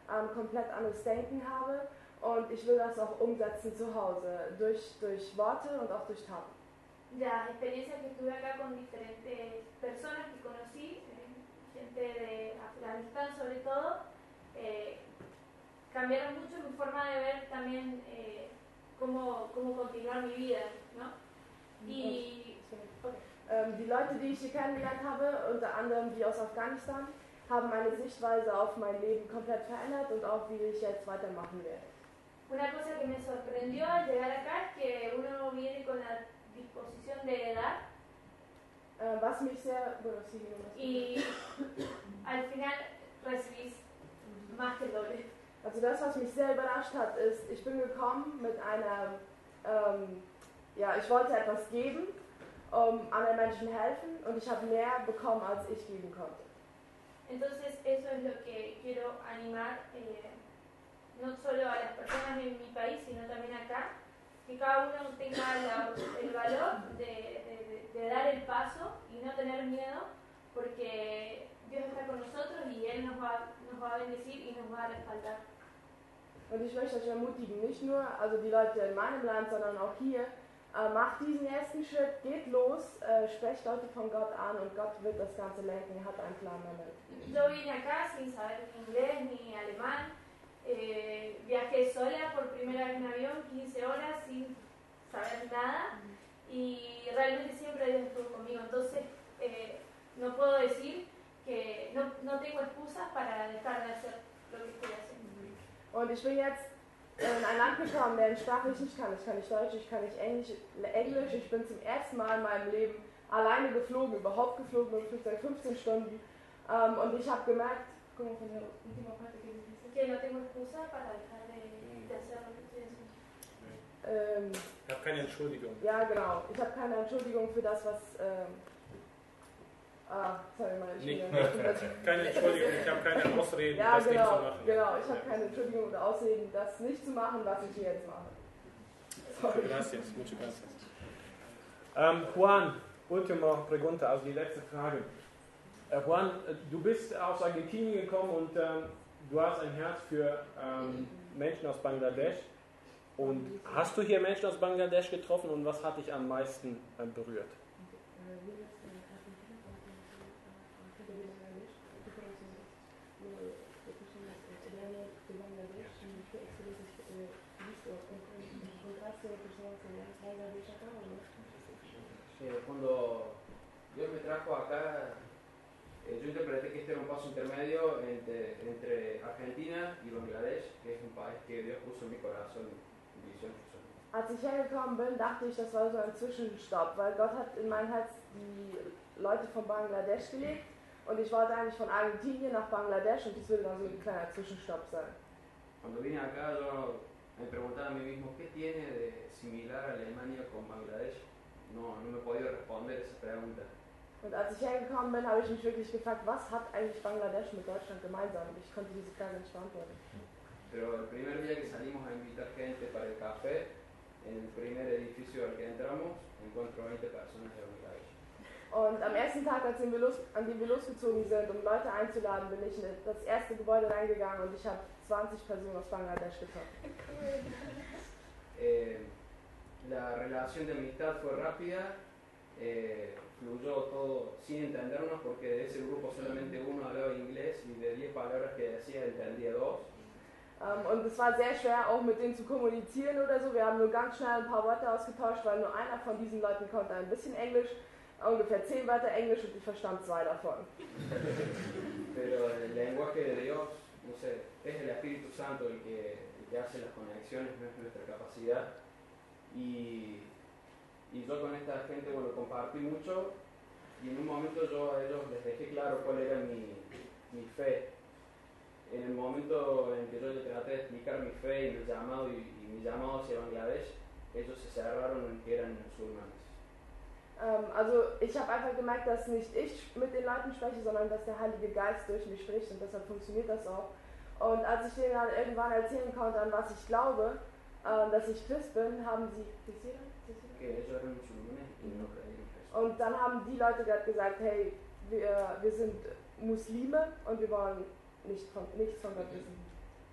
ähm, komplett anderes Denken habe und ich will das auch umsetzen zu Hause, durch, durch Worte und auch durch Taten. Las experiencias que tuve acá con diferentes personas que conocí, eh, gente de Afganistán sobre todo, eh, cambiaron mucho mi forma de ver también eh, cómo, cómo continuar mi vida, ¿no? Y, okay. ähm, die Leute, die ich hier kennengelernt habe, unter anderem die aus Afghanistan, haben meine Sichtweise auf mein Leben komplett verändert und auch wie ich jetzt weitermachen werde. Una cosa que me sorprendió al llegar acá es que uno viene con la disposición de dar äh, was mich sehr, bueno, sí, no y al final recibís más que el doble. Also das, was mich sehr überrascht hat, ist, ich bin gekommen mit einer, ähm, ja, ich wollte etwas geben, um anderen Menschen helfen und ich habe mehr bekommen, als ich geben konnte. Entonces eso es lo que quiero animar eh, no solo a las personas en mi país, sino también acá, que cada uno tenga la, el valor de, de, de dar el paso y no tener miedo, porque Dios está con nosotros y Él nos va, nos va a bendecir y nos va a respaldar. Und ich möchte euch ermutigen, nicht nur also die Leute in meinem Land, sondern auch hier, äh, macht diesen ersten Schritt, geht los, äh, sprecht Leute von Gott an und Gott wird das Ganze lenken, er hat einen Plan damit. Yo vine acá sin saber ni inglés ni alemán, eh, viajé sola por primera vez en avión, quince horas sin saber nada y realmente siempre Dios estuvo conmigo, entonces eh, no puedo decir que no, no tengo excusas para dejar de hacer lo que estoy haciendo. Und ich bin jetzt in ein Land gekommen, der sprachlich nicht kann. Ich kann nicht Deutsch, ich kann nicht Englisch, Englisch. Ich bin zum ersten Mal in meinem Leben alleine geflogen, überhaupt geflogen mit Flugzeug fünfzehn Stunden. Um, und ich habe gemerkt, que no tengo excusa para dejar de, de hacer lo que estoy haciendo. Ähm, ich habe keine Entschuldigung. Ja, genau. Ich habe keine Entschuldigung für das, was... Ähm, ah, sorry, meine Entschuldigung. Keine Entschuldigung, ich habe keine Ausreden, ja, das genau, nicht zu machen. Genau, ich habe keine Entschuldigung oder Ausreden, das nicht zu machen, was ich hier jetzt mache. Sorry. Gracias, muchas gracias. Ähm, Juan, última pregunta, also die letzte Frage. Äh, Juan, du bist aus Argentinien gekommen und ähm, du hast ein Herz für ähm, Menschen aus Bangladesch. Und hast du hier Menschen aus Bangladesch getroffen und was hat dich am meisten äh, berührt? Eh, cuando Dios me trajo acá, eh, yo interpreté que este era un paso intermedio entre, entre Argentina y Bangladesch, que es un país que Dios puso en mi corazón, visión. Als ich hergekommen bin, dachte ich, das war so ein Zwischenstopp, weil Gott hat in mein Herz die Leute von Bangladesch gelegt und ich wollte eigentlich von Argentinien nach Bangladesch und das würde dann so ein kleiner Zwischenstopp sein. Cuando vine acá, yo me preguntaba a mí mismo, ¿qué tiene de similar Alemania con Bangladesh? No, no me he podido responder esa pregunta. Und als ich hergekommen bin, habe ich mich wirklich gefragt, was hat eigentlich Bangladesch mit Deutschland gemeinsam? Und ich konnte diese Frage nicht beantworten. Pero el primer día que salimos a invitar gente para el café, en el primer edificio al que entramos, encuentro veinte personas de Bangladesh. Und am ersten Tag, als wir los, an dem wir losgezogen sind, um Leute einzuladen, bin ich in das erste Gebäude reingegangen und ich habe zwanzig Personen aus Bangladesch getroffen. eh, la relación de amistad fue rápida, eh, fluyó todo sin entendernos porque de ese grupo solamente uno hablaba inglés y de diez palabras que decía entendía dos. Um, und es war sehr schwer, auch mit denen zu kommunizieren oder so. Wir haben nur ganz schnell ein paar Worte ausgetauscht, weil nur einer von diesen Leuten konnte ein bisschen Englisch, ungefähr zehn Wörter Englisch und ich verstand zwei davon. Pero el lenguaje de Dios, no sé, es el Espíritu Santo el que, el que hace las conexiones, no es nuestra capacidad. Y, y yo con esta gente, bueno, compartí mucho y en un momento yo a ellos les dejé claro cuál era mi, mi fe. En el momento en que yo les traté de explicar mi fe y mi llamado y, y mi llamado hacia Bangladesh, ellos se cerraron en que eran musulmanes. Um, also ich habe einfach gemerkt, dass nicht ich mit den Leuten spreche, sondern dass der Heilige Geist durch mich spricht und deshalb funktioniert das auch. Und als ich denen dann irgendwann erzählen konnte, an was ich glaube, um, dass ich Christ bin, haben sie... Und dann haben die Leute gerade gesagt, hey, wir, wir sind Muslime und wir wollen nicht von, nichts von Gott wissen.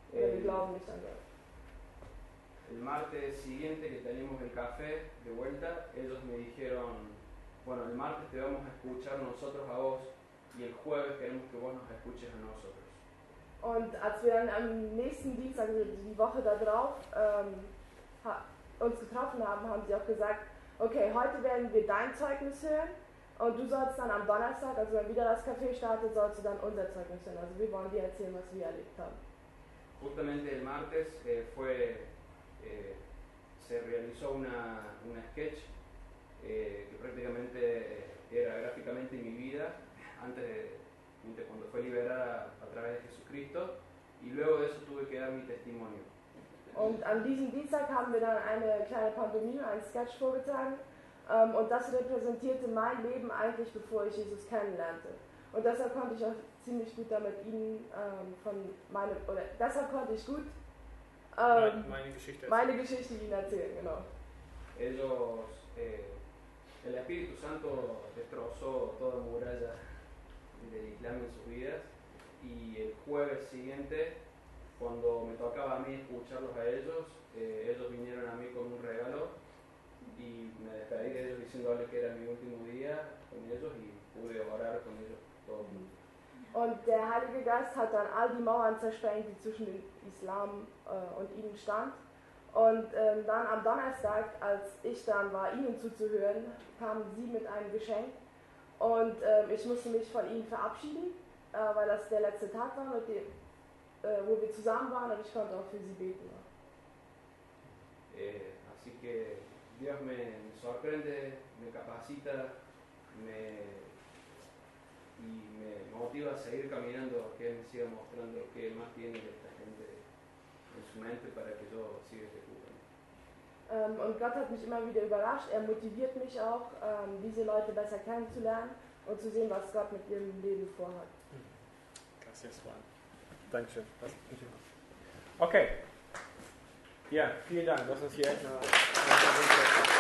oder den Glauben nicht an Gott. El martes siguiente que teníamos el café de vuelta, ellos me dijeron, bueno, el martes te vamos a escuchar nosotros a vos y el jueves queremos que vos nos escuches a nosotros. Und als wir dann am nächsten Dienstag, also die Woche darauf, ähm, uns getroffen haben, haben sie auch gesagt, okay, heute werden wir dein Zeugnis hören und du sollst dann am Donnerstag, also wenn wieder das Café startet, sollst du dann unser Zeugnis hören. Also wir wollen dir erzählen, was wir erlebt haben. Justamente el martes eh, fue, eh, se realizó una, una sketch eh, que prácticamente era gráficamente mi vida antes de, de cuando fue liberada a través de Jesucristo y luego de eso tuve que dar mi testimonio. Und an diesem Dienstag haben wir dann eine kleine Pantomime, einen Sketch vorgetragen ähm, und das repräsentierte mein Leben eigentlich, bevor ich Jesus kennenlernte. Und deshalb konnte ich auch ziemlich gut damit ihnen ähm, von meinem, oder deshalb konnte ich gut ähm, meine, meine, Geschichte meine Geschichte ihnen erzählen, genau. Ellos, eh, el Espíritu Santo destrozó toda muralla del Islam en sus vidas y el jueves siguiente, cuando me tocaba a mí escucharlos a ellos, eh, ellos vinieron a mí con un regalo y me despedí de ellos diciéndoles que era mi último día con ellos y pude orar con ellos todos juntos. Und der Heilige Geist hat dann all die Mauern zersprengt, die zwischen dem Islam äh, und ihnen stand. Und ähm, dann am Donnerstag, als ich dann war, ihnen zuzuhören, kamen sie mit einem Geschenk. Und ähm, ich musste mich von ihnen verabschieden, äh, weil das der letzte Tag war, mit dem, äh, wo wir zusammen waren und ich konnte auch für sie beten. Eh, así que Dios me, me sorprende, me capacita, me, y me motiva a seguir caminando, que Él me siga mostrando qué más tiene esta gente en su mente para que yo siga ejecutando. Ähm, und Gott hat mich immer wieder überrascht, er motiviert mich auch, ähm, diese Leute besser kennenzulernen und zu sehen, was Gott mit ihrem Leben vorhat. Gracias, Juan. Dankeschön. Okay. Ja, vielen Dank. Das ist hier echt eine, eine